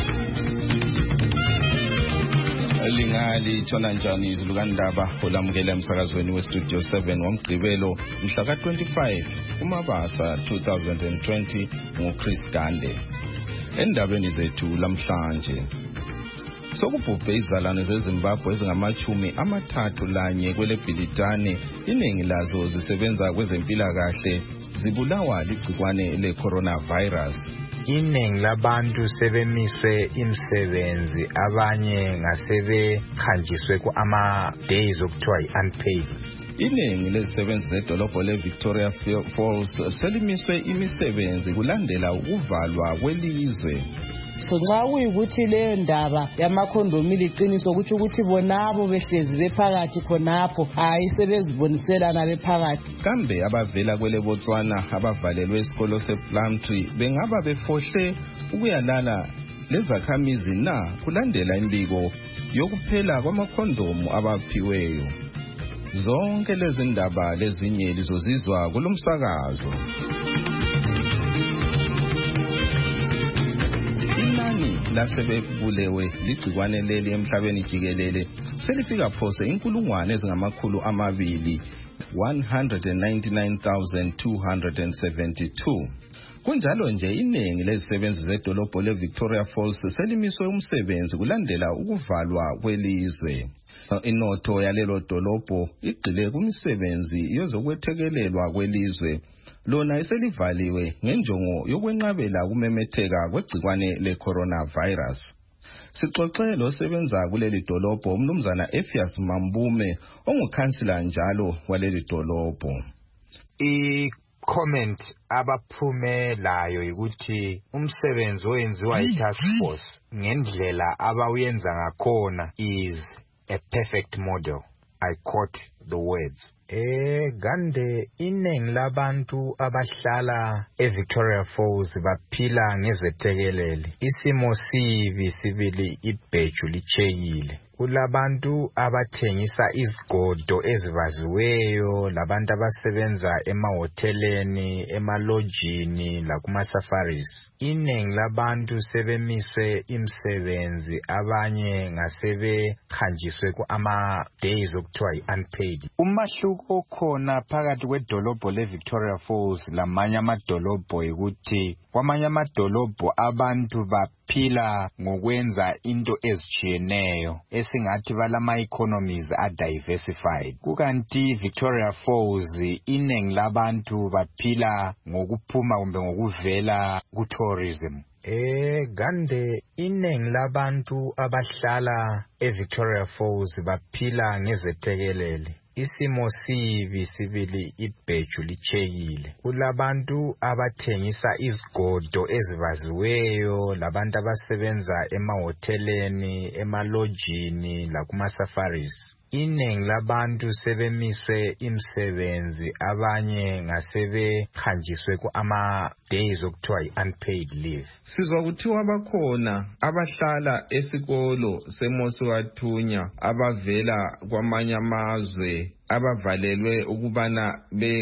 Lingali tshona njani izilukandaba olamukela emsakazweni we Studio seven womgqibelo mhla ka twenty-five kuMabasa two thousand twenty nguChris Gande. Endabeni zethu lamhlanje sokubhubhe izalwane zeZimbabwe ezingamachumi amathathu lanye kwele Bhilitane, iningi lazo zisebenza kwezempilakahle, zibulawa ligcikwane le coronavirus. Iningi labantu sebemiswe imsebenzi, abanye ngasebe khanjiswe ku ama days okuthiwa unpaid. Iningi lezisebenzi zedolobho le Victoria Falls selimiswe imisebenzi kulandela ukuvalwa kwelizwe. So nxa kuyikuthi le ndaba yamakhondomi liqiniso ukuthi ukuthi bonabo behlezi bephakathi khonapho hayi sebeziboniselana bephakathi. Kambe abavela kwele Botswana abavalelwe isikolo sePlumtree bengaba befohle ukuyalala lezakhamizi na kulandela imbiko yokuphela kwamakhondomu abaphiweyo. Zonke lezi ndaba lezinye lizozizwa kulomsakazo. Lasebebulewe ligcikwane leli emhlabeni jikelele selifika phose inkulungwane ezingamakhulu amabili one hundred ninety-nine thousand two hundred seventy-two. Kunjalo nje iningi lezisebenzi zedolobho le Victoria Falls selimiswe umsebenzi kulandela ukuvalwa kwelizwe. Inotho yalelo dolobho igxile kumisebenzi yezokwethekelelwa kwelizwe, lona iselivaliwe ngenjongo yokwenqabela kumemetheka kwegcikwane le coronavirus. Sixoxe lo sebenza kuleli dolobho umnumzana Effias Mambume ongukhansila njalo waleli dolobho. I comment abaphumelayo ukuthi umsebenzi oyenziwa i-task force ngendlela abawuyenza ngakhona is a perfect model. I quote the words. Eh Gande iningi labantu abahlala eVictoria Falls baphila ngezethekelele. Isimo sibi sibili ibheju lichekile. Kulabantu abathengisa izigodo ezibaziweyo, labantu abasebenza emahoteleni, emalojini lakuma safaris. Iningi labantu sebemiswe imsebenzi, abanye ngasebe khanjiswe ku ama days okuthiwa unpaid. Umahluko okhona phakathi kwedolobho le Victoria Falls lamanye amadolobho ukuthi kwamanye amadolobho abantu baphila ngokwenza into ezitshiyeneyo esingathi balama economies are diversified. Kukanti Victoria Falls iningi labantu baphila ngokuphuma kumbe ngokuvela ku tourism. Eh Gande iningi labantu abahlala eVictoria Falls baphila ngezethekelele. Isimo sibi sibili ibheju lichekile. Kulabantu abathengisa izigodo ezibaziweyo, labantu abasebenza emahoteleni, emalojini lakuma safaris. Iningi labantu sebemiswe imsebenzi, abanye ngasebe khanjiswe ku ama days okuthiwa unpaid leave. Sizwa kuthiwa bakhona abahlala esikolo seMoswathunya abavela kwamanye amazwe abavalelwe ukubana be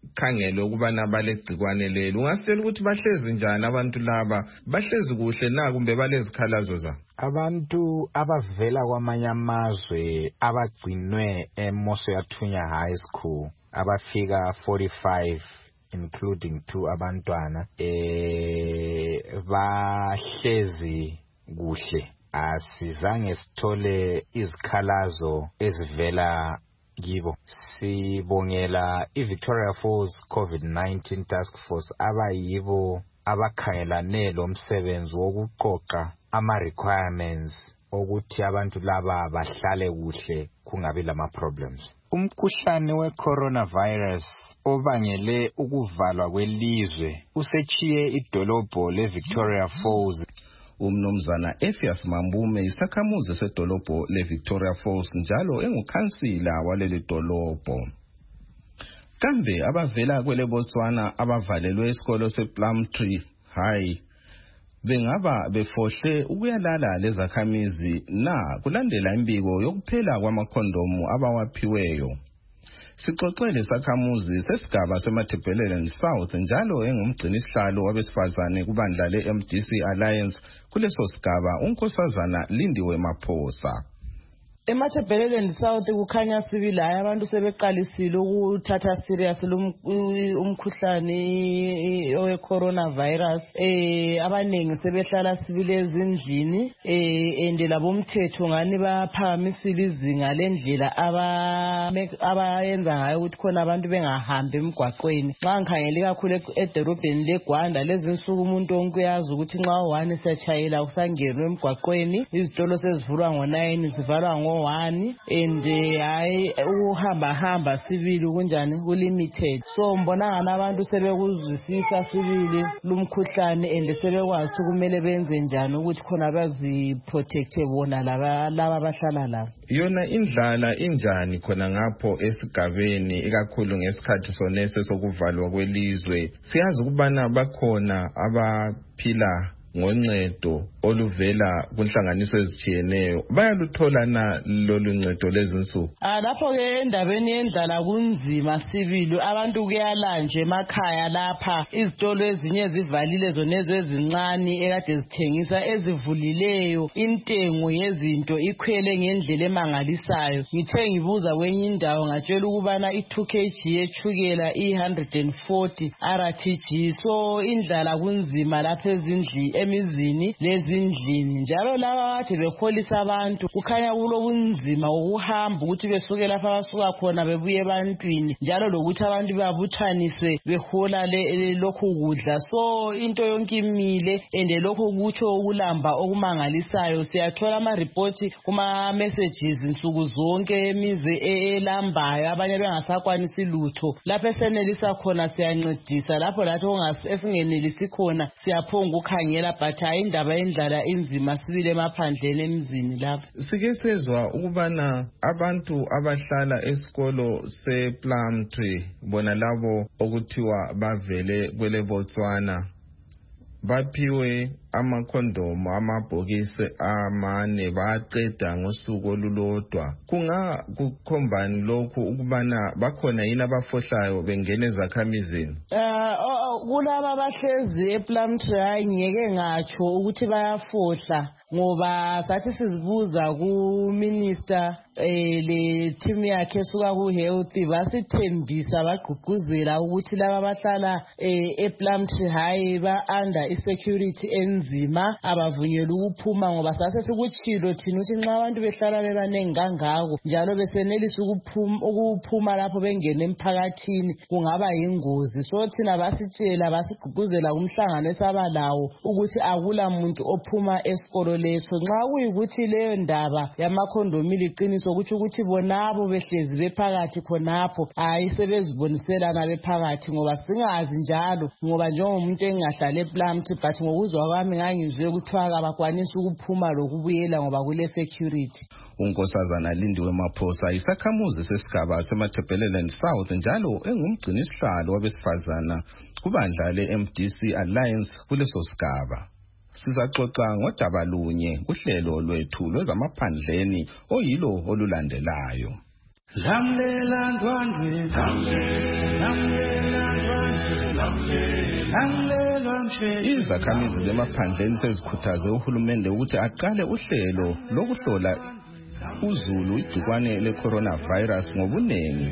khangelwe ukubana balegcikwane lelo. Ungasitshela ukuthi bahlezi njani abantu laba? Bahlezi kuhle na kumbe balezikhalazo zabo? Abantu abavela kwamanye amazwe abagcinwe eMosoyathunya High School abafika forty-five including two abantwana eh bahlezi kuhle. Asizange sithole izikhalazo ezivela kibo. Sibongela iVictoria Falls COVID nineteen Task Force abayibo abakhangelane lo msebenzi wokuqoqa ama requirements ukuthi abantu laba bahlale kuhle kungabi lama problems. Umkhuhlane we-coronavirus obangele ukuvalwa kwelizwe usechiye idolobho le-Victoria Falls. Umnumzana Effias Mambume isakhamuzi sedolobho le-Victoria Falls njalo engukhansila waleli dolobho. Kambe abavela kwele Botswana abavalelwe esikolo sePlumtree High bengaba befohle ukuyalala lezakhamizi na kulandela imbiko yokuphela kwamakhondomu abawaphiweyo. Sixoxele sakhamuzi sesigaba seMatabeleland South njalo engumgcinisihlalo wabesifazane kubandla le-M D C Alliance kuleso sigaba unkosazana Lindiwe Maphosa. eMatabeleland South kukhanya sibili hayi abantu sebeqalisile ukuthatha serious umkhuhlane owe coronavirus. eh abanengi sebehlala sibili ezindlini eh ende labo umthetho ngani baphakamisile izinga lendlela aba abayenza ngayo ukuthi khona abantu bengahambi emgwaqweni. Xa ngikhangele kakhulu edorobheni leGwanda lezi nsuku umuntu onke uyazi ukuthi nxa u-one siyatshayela usangenwe emgwaqweni. Izitolo sezivulwa ngo nine zivalwa ngo one and hayi uhamba hamba sibili kunjani ku limited. So mbona ngana abantu sebekuzwisisa sibili lumkhuhlane and sebekwazi kumele benze njani ukuthi khona bazi protect bona laba laba abahlala la. Yona indlala injani khona ngapho esigabeni ikakhulu ngesikhathi sonese sokuvalwa kwelizwe? Siyazi ukubana bakhona abaphila ngoncedo oluvela kunhlanganiso ezitshiyeneyo. Bayaluthola na lolu ncedo lezinsuku? Ah lapho ke endabeni yendlala kunzima sibili. Abantu kuyala nje emakhaya lapha. Izitolo ezinye zivalile zonezo ezincane ekade zithengisa, ezivulileyo intengo yezinto ikhwele ngendlela emangalisayo. Ngithe ngibuza kwenye indawo ngatshela ukubana i-two kilograms yechukela i-one hundred forty R T G. So indlala kunzima lapha ezindli emizini lezindlini. Njalo laba kade bekholisa abantu kukhanya kulobunzima ukuhamba ukuthi besuke lapha basuka khona bebuye ebantwini, njalo lokuthi abantu babuthaniswe behola lokhu kudla. So into yonke imile ende lokhu kutsho ukulamba okumangalisayo. Siyathola ama report kuma messages nsuku zonke emize elambayo, abanye bengasakwanisi lutho. Lapha esenelisa khona siyancedisa, lapho lathi esingenelisi khona siyaphonga ukukhangela. But hayi indaba yendlala inzima sibile emaphandleni emzini lapha. Sike sezwa ukubana abantu abahlala esikolo sePlumtree bona labo okuthiwa bavele kwele Botswana baphiwe amakhondomu amabhokisi amane baqeda ngosuku olulodwa. Kunga kukhombani lokhu ukubana bakhona yini abafohlayo bengene zakhamizini? Eh kulaba abahlezi ePlumtree ngeke ngatsho ukuthi bayafohla ngoba sathi sizibuza ku minister eh le team yakhe esuka ku health basithembisa bagqugquzela ukuthi laba abahlala ePlumtree hayi ba under isecurity enzima abavunyelwa ukuphuma ngoba sase sikuchilo thina ukuthi nxa abantu behlala bebanengi kangako njalo besenelisa ukuphuma ukuphuma lapho bengene emphakathini kungaba yingozi. So thina basitshela basigqugquzela kumhlangano esabalawo ukuthi akula muntu ophuma esikolo leso. Nxa kuyikuthi leyo ndaba yamakhondomi liqiniso kutsho ukuthi bonabo behlezi bephakathi khonapho hayi sebeziboniselana bephakathi ngoba singazi njalo ngoba njengomuntu engahlala ePlumtree but ngokuzwa kwami ngangizwe kuthiwa abakwanisa ukuphuma lokubuyela ngoba kule security. Unkosazana Lindiwe Maphosa isakhamuzi sesigaba seMatabeleland South njalo engumgcinisihlalo wabesifazana kubandla le-M D C Alliance kuleso sigaba. Sizaxoxa ngodaba lunye kuhlelo lwethu lwezamaphandleni oyilo olulandelayo. Lamlela ndwandwe, lamlela ndwandwe, lamlela mshezi. Izakhamizi zemaphandleni sezikhuthaze uhulumende ukuthi aqale uhlelo lokuhlola uzulu igcikwane le-coronavirus ngobunengi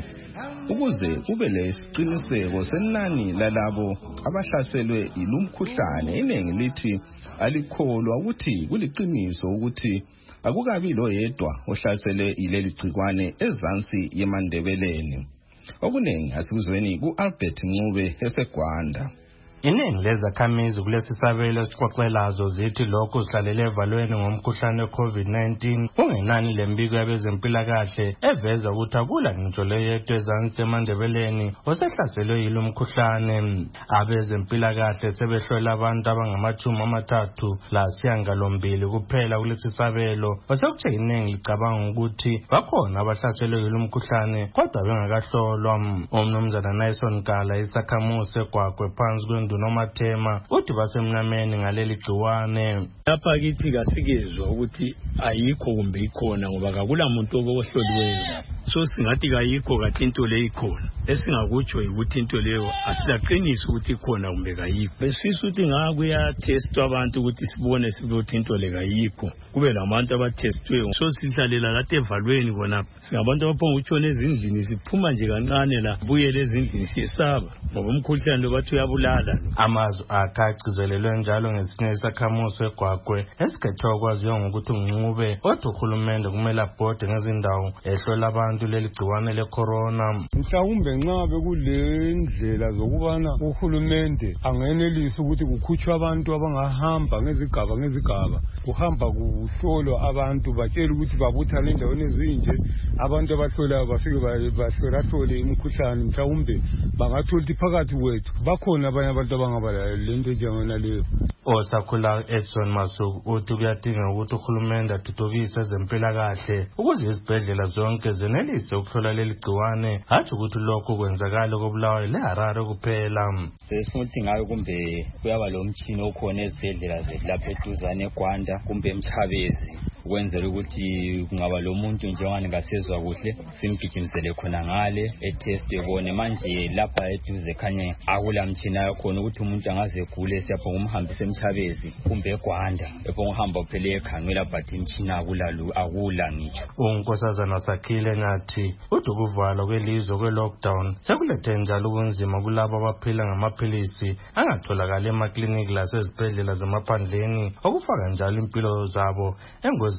ukuze kube lesiqiniseko senani lalabo abahlaselwe yilumkhuhlane. Iningi lithi alikholwa ukuthi kuliqiniso ukuthi akukabi lo yedwa ohlaselwe yileli gcikwane ezansi yeMandebeleni. Okunengi asikuzweni ku-Albert Ncube eseGwanda. Iningi lezakhamizi kulesisabelo esixoxelazo zithi lokhu sihlalele evalweni ngomkhuhlane we-COVID nineteen kungenani lembiko yabezempilakahle eveza ukuthi akula ngitsho leyedwa ezansi eMandebeleni osehlaselwe yilo mkhuhlane. Abezempilakahle sebehlola abantu abangamachumi amathathu lasishiyagalombili kuphela kulesisabelo, osekuthe iningi licabanga ukuthi bakhona abahlaselwe yilo mkhuhlane kodwa bengakahlolwa. Umnumzana Nason Gala isakhamuzi seGwagwe phansi kwenduna nomathema uthi basemnyameni ngaleli gciwane. Lapha kithi kasikizwa ukuthi ayikho kumbe ikhona ngoba akula muntu obohloliweyo. So singathi kayikho kati into le ikhona. Esingakutsho ukuthi into leyo asilaqinisa ukuthi ikhona kumbe kayikho. Besifisa ukuthi ngakuya test abantu ukuthi sibone ukuthi into le kayikho. Kube labantu abatestwe. So sihlalela kade evalweni kona. Singabantu abaphonga utshona ezindlini siphuma nje kancane la buyele ezindlini siyesaba ngoba umkhuhlane bathi uyabulala. Amazwi akagcizelelwe njalo ngesinye isakhamuzi seGwagwe esikhethwa kwaziyo ngokuthi Ncube othi uhulumende kumele abhode ngezindawo ehlola abantu leli gciwane le-corona. Mhlawumbe nxa bekule ndlela zokubana uhulumende angenelisa ukuthi kukhutshwe abantu abangahamba ngezigaba ngezigaba kuhamba kuhlolwa abantu batshela ukuthi babuthane endaweni ezinje abantu abahlolayo bafike bahlolahlole imikhuhlane. Mhlawumbe bangathola ukuthi phakathi kwethu bakhona abanye abantu abangaba lento enjengona leyo. Osakhula Edson Masuku uthi kuyadinga ukuthi uhulumende athuthukise ezempilakahle ukuze izibhedlela zonke zenelise ukuhlola leli gciwane, hathi ukuthi lokho kwenzakala koBulawayo leHarare kuphela. Sesithi ngayo kumbe kuyaba lo mtshini okhona ezibhedlela zethu lapha eduzane eGwanda kumbe eMthabezi ukwenzela ukuthi kungaba lo muntu njengani ngasezwa kuhle simgijimisele khona ngale etest ebone. Manje lapha eduze khanye akula mtshina khona ukuthi umuntu angaze egule siyapho ngumhambise eMthabezi kumbe eGwanda epho ngihamba uphele ekhangela but imtshina akula akula ngitsho. Unkosazana Sakhile ngathi uthi ukuvalwa kwelizwe kwe-lockdown sekulethe njalo ubunzima kulabo abaphila ngamaphilisi angatholakala emakliniki lasezibhedlela zemaphandleni okufaka njalo impilo zabo engozini.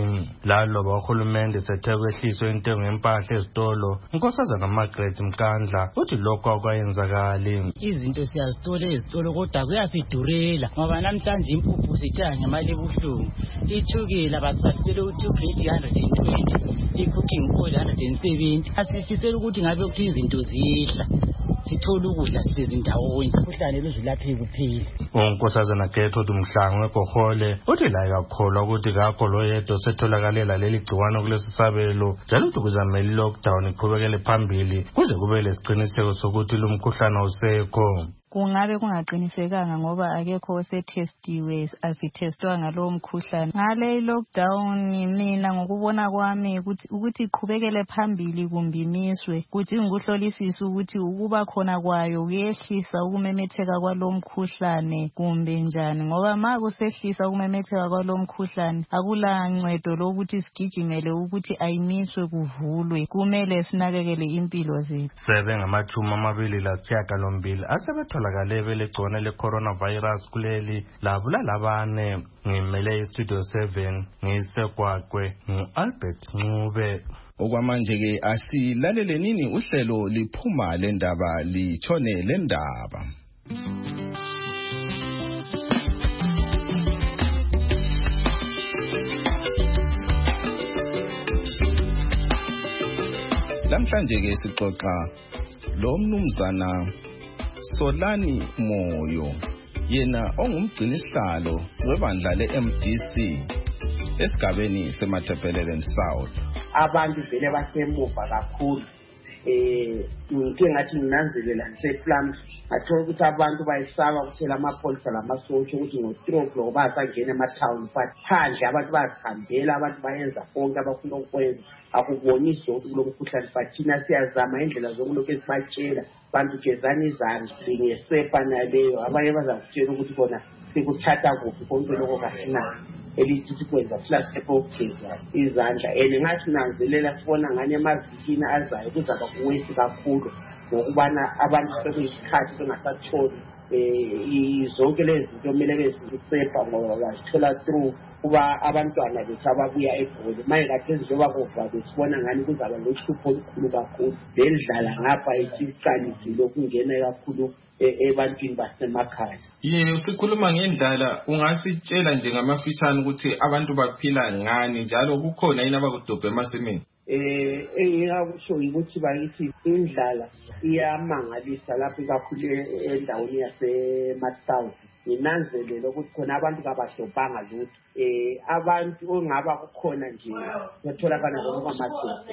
Lalo uhulumende sethe kwehliswa intengo yempahla ezitolo. Unkosazana Margaret Mkandla uthi lokho akwayenzakali. Izinto siyazithola ezitolo kodwa kuyafidurela ngoba namhlanje impuphu sithenga ngemali ebuhlungu. Ithukela basasele ukuthi ugrade one hundred twenty, i-cooking oil one hundred seventy. Asifisela ukuthi ngabe ukuthi izinto zihla sithola ukudla sihlezi ndawonye umkhuhlane luzulapheka kuphela. Unkosazana Getho Dumhlangu eGohole uthi la yakholwa ukuthi kakho lo yedwa setholakalela leli gciwane kulesisabelo njalo ukuthi kuzamela i-lockdown iqhubekele phambili kuze kube lesiqiniseko sokuthi lo mkhuhlane usekho. Kungabe kungaqinisekanga ngoba akekho osetestiwe asithestwa ngalo mkhuhlane. Ngale lockdown mina ngokubona kwami ukuthi ukuthi iqhubekele phambili kumbe imiswe kuthi ngikuhlolisisa ukuthi ukuba khona kwayo kuyehlisa ukumemetheka kwalo mkhuhlane kumbe njani ngoba ma kusehlisa ukumemetheka kwalo mkhuhlane akula ncedo lokuthi sigijimele ukuthi ayimiswe kuvulwe. Kumele sinakekele impilo zethu. Sebe ngamachumi amabili lasishiyagalombili asebethola galebe legcona le-coronavirus kuleli labula labane. Ngimele iStudio seven ngiseGwagwe ngu-Albert Ncube. Okwamanje ke asilalele nini uhlelo liphuma lendaba litshone lendaba. Namhlanje ke sixoxa lo mnumzana Solani Moyo yena ongumgcinisihlalo webandla le-M D C esigabeni seMatabeleland South. Abantu vele basemuva kakhulu eh ngike ngathi nginanzelela ngiseplums athola ukuthi abantu bayisaba kuthela amapholisa lamasosha ukuthi ngo-stroke lokho basangena ema-town but phandle abantu bazihambela abantu bayenza konke abafuna ukwenza akubonisi ukuthi kulo mkhuhlane but thina siyazama indlela zokulokhu esibatshela bantu gezani izandla ngesepa naleyo abanye bazakutshela ukuthi bona sikuthatha kuphi konke lokho kasinako elithi sikwenza silasepha ukugeza izandla and ngathi nanzelela sibona ngane emavikini azayo kuzaba kuwesi kakhulu ngokubana abantu sebeyisikhathi bengasatholi um zonke lezi zinto kumele bezisepa ngoba bazithola through kuba abantwana bethu ababuya egoli manje kathesi njengoba kuva besibona ngani kuzaba lohlupho olukhulu kakhulu le ndlala ngapha esiqalisile okungena kakhulu ebantwini basemakhaya. Yini sikhuluma ngendlala ungasitshela nje ngamafitshane ukuthi abantu baphila ngani njalo kukhona yini abakudobha emasimini? Eh engakusho ukuthi bayithi indlala iyamangalisa lapho kakhulu endaweni yase-South. Nginanzelele ukuthi khona abantu kabadobhanga lutho eh abantu ongaba kukhona nje betholakala ngokwamadoda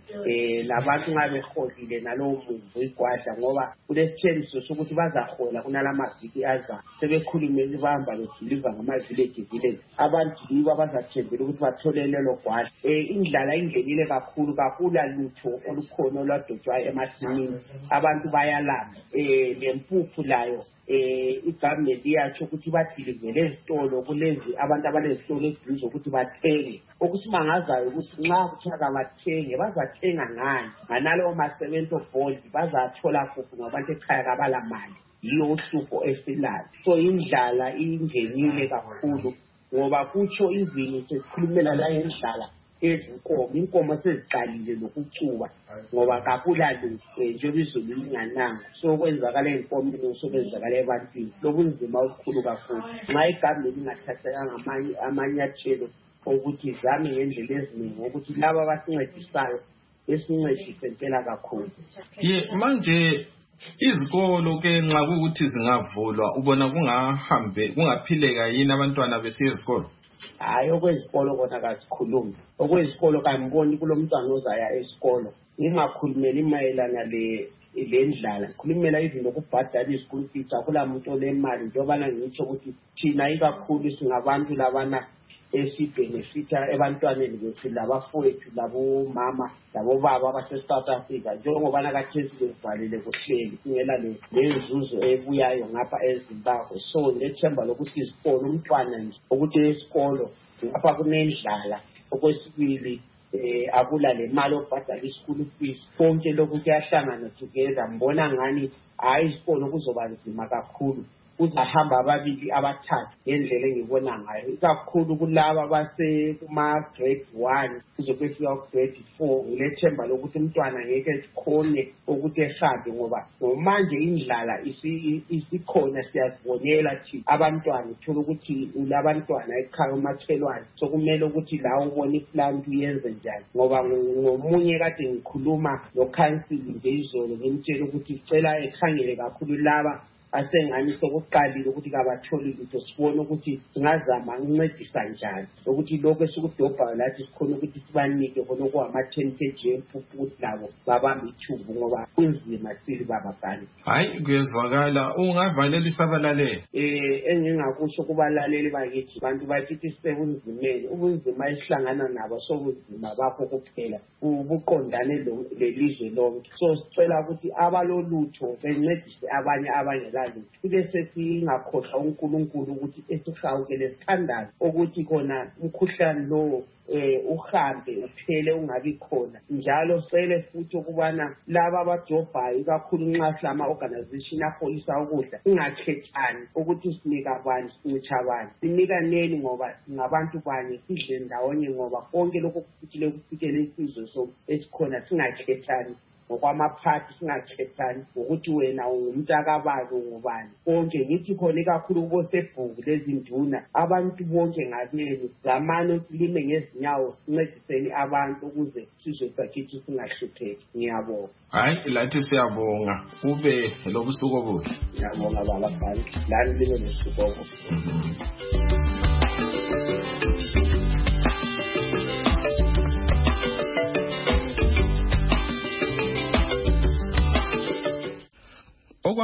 eh labantu ngabe eholile nalowo muntu igwadla ngoba kulesithembiso sokuthi bazahola kunalamaviki aza sebekhulumile bahamba bedeliver ngama-village village abantu yibo abazathembela ukuthi bathole lelo gwadla eh indlala ingenile kakhulu kakula lutho olukhona olwadotshwayo emasimini abantu bayalamba eh lempuphu layo eh igovernment iyatsho ukuthi badilivele ezitolo kulezi abantu abalezitolo eziduze ukuthi bathenge okusimangazayo ukuthi nxa kuthiwa bathenge bazathenga ngani nganalowo masebenzi board bazathola kuphi ngabantu ekhaya kabalamali yiyo uhlupho esilayo so indlala ingenile kakhulu ngoba kutsho izini sesikhulumela la endlala ezinkomo inkomo seziqalile lokucuba ngoba kakula lutho njengoba izulu lingananga so kwenzakala enkomeni sokwenzakala ebantwini lobunzima obukhulu kakhulu nxa igovernment ingathathanga amanye amanyathelo ukuthi izame ngendlela eziningi ukuthi laba abasincedisayo esincedise impela kakhulu. Ye manje izikolo ke nxa ukuthi zingavulwa ubona kungahambe kungaphileka yini abantwana besiya ezikolo? Hayi okwezikolo kona kazikhulumi okwezikolo kangiboni kulomntwana ozaya esikolo ngingakhulumeli mayelana le le ndlala khulumela izinto kubhadala isikolo fees akula muntu olemali njengoba ngitsho ukuthi thina ikakhulu singabantu labana esibhenefitha ebantwaneni bethu labafowethu labomama labobaba abase-South Africa njengoba nakathesi bevalile kuhleli kungela lenzuzo ebuyayo ngapha eZimbabwe so nethemba lokuthi isikolo umntwana nje ukuthi esikolo ngapha kunendlala okwesibili eh akula le mali obhadala isikolo fees konke lokhu kuyahlangana together mbona ngani hayi isikolo kuzoba nzima kakhulu kuzahamba ababili abathathu ngendlela engibona ngayo ikakhulu kulaba base kuma grade one kuzokufika ku grade four ngilethemba lokuthi umntwana ngeke esikhone ukuthi ehambe ngoba manje indlala isikhona siyazibonela thi abantwana uthola ukuthi ulabantwana ekhaya umakhelwane sokumele ukuthi la ubone iplan uyenze njani ngoba ngomunye kade ngikhuluma no council nje izolo ngimtshela ukuthi sicela ekhangele kakhulu laba asengani sokuqalile ukuthi kabatholi lutho sibone ukuthi singazama ukuncedisa njani ukuthi lokho esikudobhayo lathi sikhona ukuthi sibanike khona okwama-ten kg empuphu ukuthi labo babambe ithubu ngoba kunzima sili bababhali. Hayi kuyezwakala ungavalela isabalaleli eh engingakusho kubalaleli bakithi bantu bakithi sebunzimeni ubunzima esihlangana nabo sobunzima bakho kuphela ubuqondane lelizwe lonke so sicela ukuthi abalolutho bencedise abanye abangela kube sesingakhohlwa uNkulunkulu ukuthi esihawukele sithandaze ukuthi khona umkhuhlane lo eh uhambe uphele ungabi khona njalo sele futhi ukubana laba abajobhayo kakhulu nxa silama organization aholisa ukudla ingakhethani ukuthi sinika abantu sincitsha abantu sinika neni ngoba ngabantu banye sidle ndawonye ngoba konke lokho kufikile kufikele isizwe so esikhona singakhethani ngokwamaphathi singakhethani ukuthi wena ungumntakabani ngubani konke ngithi khona kakhulu kubosebhuku lezinduna abantu bonke ngabeni zamani ukuthi lime ngezinyawo sincediseni abantu ukuze sizwe sakithi singahlupheki. Ngiyabonga. Hayi lathi siyabonga kube lobusuku obuhle. Ngiyabonga babafana lani libe nobusuku obuhle.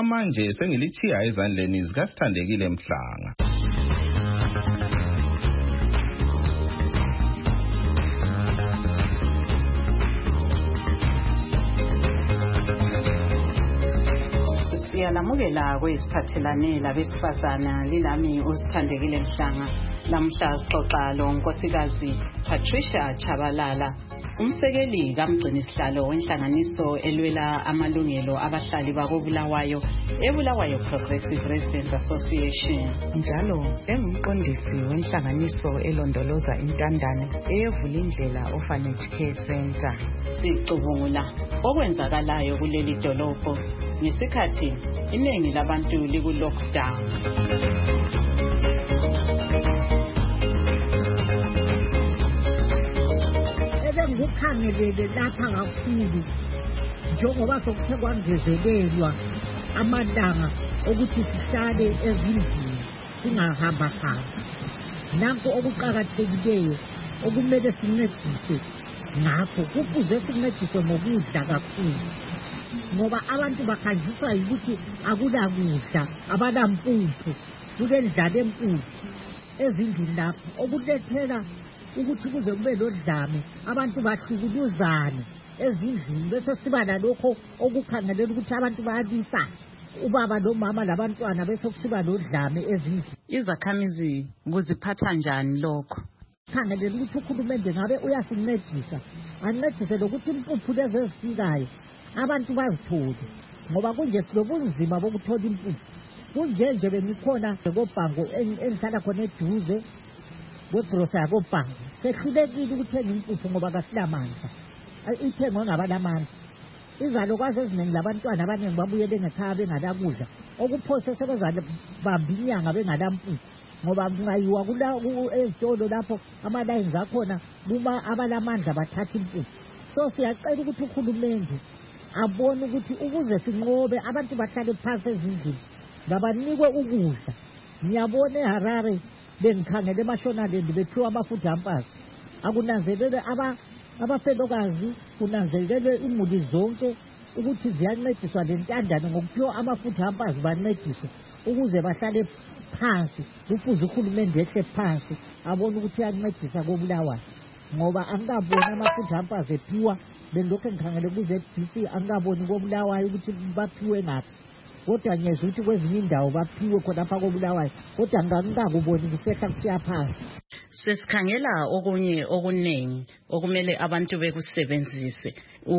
okwamanje sengilithiya ezandleni zikaSithandekile Mhlanga. Siyalamukela kwesiphathelane labesifazana lilami uSithandekile Mhlanga. Lamhla sixoxa lo nkosikazi Patricia Chabalala, umsekeli kamgcinisihlalo wenhlanganiso elwela amalungelo abahlali bakobulawayo eBulawayo Progressive Residents Association, njalo engumqondisi wenhlanganiso elondoloza intandane eyevula indlela Orphanage Care Center. Sicubungula okwenzakalayo kuleli dolobho ngesikhathi iningi labantu liku lockdown. Ngikhangelele lapha kakhulu njengoba sokuthe kwangezelelwa amalanga ukuthi sihlale ezindlini singahamba hamba. Nanko okuqhakathekileyo okumele sincedise ngakho kufuze sincedise ngokudla kakhulu, ngoba abantu bakhanjiswa ukuthi akula kudla, abalampuphu, kulendlala enkulu ezindlini lapho okulethela ukuthi kuze kube lodlame, abantu bahlukuluzane ezindlini, bese siba lalokho okukhangelela ukuthi abantu bayabisana, ubaba nomama labantwana, bese kusiba lodlame ezindlini. Izakhamizi kuziphatha njani lokho? Khangelela ukuthi ukhulumende ngabe uyasincedisa, ancedise lokuthi impuphu lezi ezifikayo abantu bazithole, ngoba kunje silobunzima bokuthola impuphu. Kunje nje bengikhona ngobhango engihlala khona eduze kwegrosa yakobhango, sehlulekile ukuthenga impuphu ngoba kasilamandla, ithengwa ngabanamandla. Izalukwazi eziningi labantwana abaningi babuyele ngekhaya bengalakudla, okuphose sebezabamba inyanga bengalampuphu, ngoba kungayiwa ezitolo lapho ama-lines akhona kuma abalamandla bathatha impuphu. So siyacela ukuthi uhulumende abone ukuthi ukuze sinqobe abantu bahlale phansi ezindlini ngabanikwe ukudla. Ngiyabona eHarare bengikhangele eMashonaland bephiwa ama-food hampers, akunanzelelwe abafelokazi, kunanzelelwe imuli zonke ukuthi ziyancediswa lentandane ngokuphiwa ama-food hampers, bancediswe ukuze bahlale phansi. Kufuze uhulumende yehle phansi abone ukuthi uyancedisa koBulawayo, ngoba angikaboni ama-food hampers ephiwa. Bengilokhu ngikhangele kuze B C angikaboni koBulawayo ukuthi baphiwe ngaphi, kodwa ngiyezwa ukuthi kwezinye indawo baphiwe khonapha koBulawayo, kodwa ngangikakuboni kusehla kusiya phansi. Sesikhangela okunye okuningi okumele abantu bekusebenzise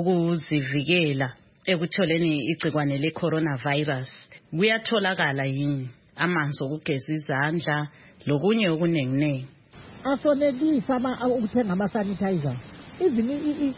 ukuzivikela ekutholeni igcikwane le-coronavirus. Kuyatholakala yini? Amanzi okugeza izandla lokunye okuningi. Asonelisa ukuthenga ama-sanitizer, even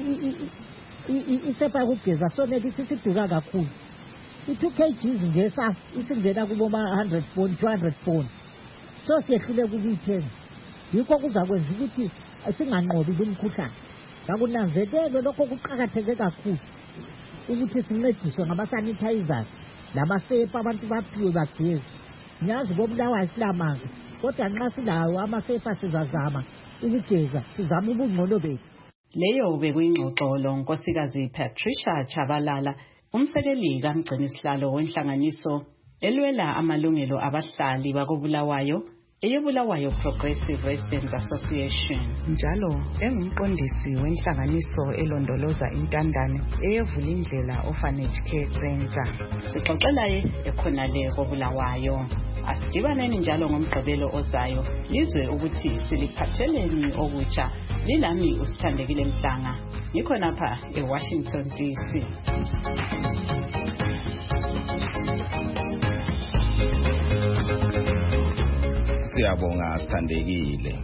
isepa yokugeza sonelisa isiduka kakhulu. I-two kgs nje isingena kubo ma-one hundred phone, two hundred phone. So siyehlule ukuyithenga. Yikho kuzakwenza ukuthi singanqobi lumkhuhlane. Ngakunanzelelwe lokho kuqakatheke kakhulu ukuthi sincediswe ngama-sanitizers namasepa abantu baphiwe bagezi. Ngiyazi koBulawayo silamanzi, kodwa nxa silawo amasepa sizazama ukugeza, sizama ubungcono bethu. Leyo bekuyingxoxo lo nkosikazi Patricia Chabalala, umsekeli kamgcinisihlalo wenhlanganiso elwela amalungelo abahlali bakobulawayo eyeBulawayo Progressive Residents Association, njalo engumqondisi wenhlanganiso elondoloza intandane eyevula indlela Orphanage Care Center. Sixoxelaye ekhonale koBulawayo. Asidibaneni njalo ngomgqibelo ozayo nizwe ukuthi siliphatheleni okutsha. Lilami uSithandekile Mhlanga, ngikhonapha eWashington D C. Siyabonga Sithandekile.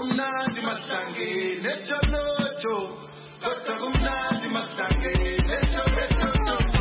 kumnandi masange necholocho kodwa kumnandi masange necholocho.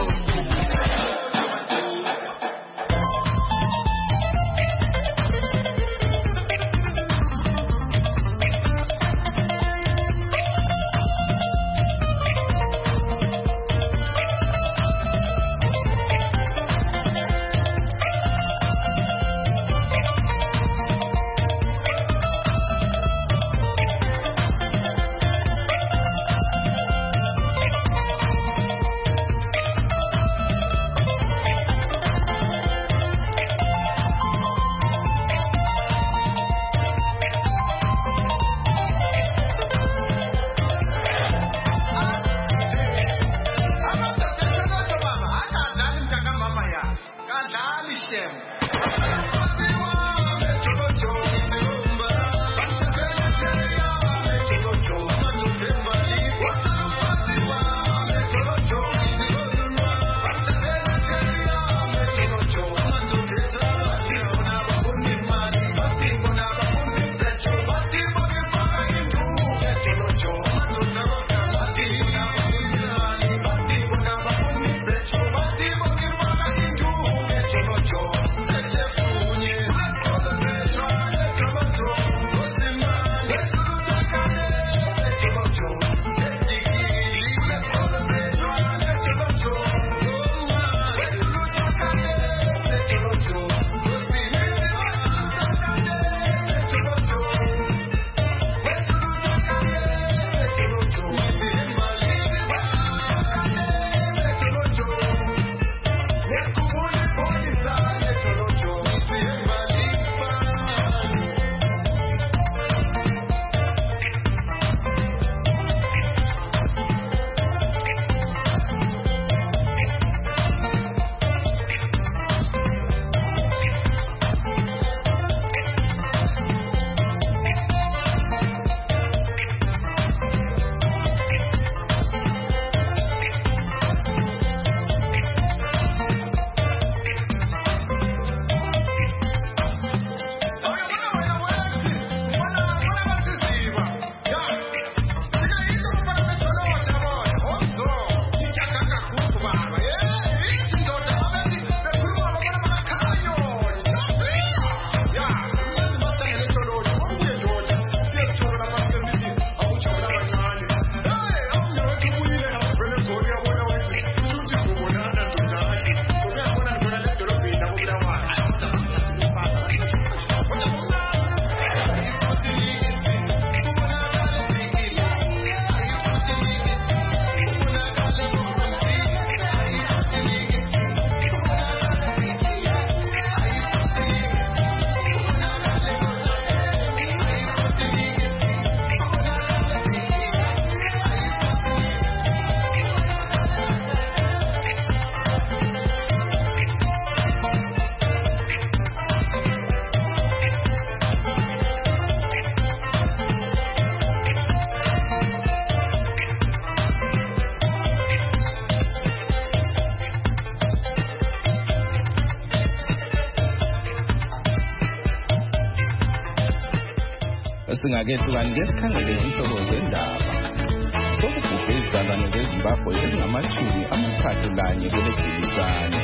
Singakehlukani ngesikhangele inhlobo zendaba. Sokubhubhe izizalwane zeZimbabwe ezingamashumi amathathu lanye kwelebhilizane.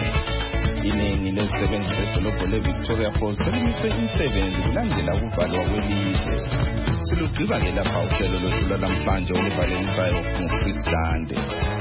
Iningi lezisebenzi zedolobho leVictoria Falls selimiswe imisebenzi kulandela ukuvalwa kwelizwe. Silugqiba-ke lapha uhlelo lwethu lwanamhlanje olubhalenisayo nguChris Dande.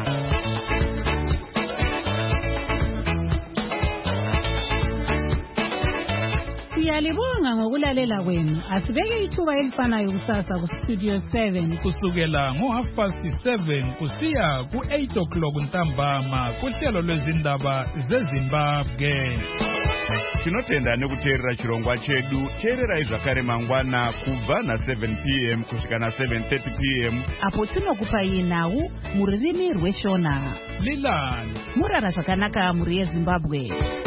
Siyalibonga ngokulalela kwenu. Asibeke ithuba elifanayo kusasa ku Studio seven kusukela ngo half past seven kusiya ku eight o'clock ntambama kuhlelo lwezindaba zeZimbabwe. Tinotenda nekuteerera chirongwa chedu. Teererai zvakare mangwana kubva na seven p m kusvika na seven thirty p m apo tinokupai nhau muririmi rweshona. Lilani murara zvakanaka muri yeZimbabwe.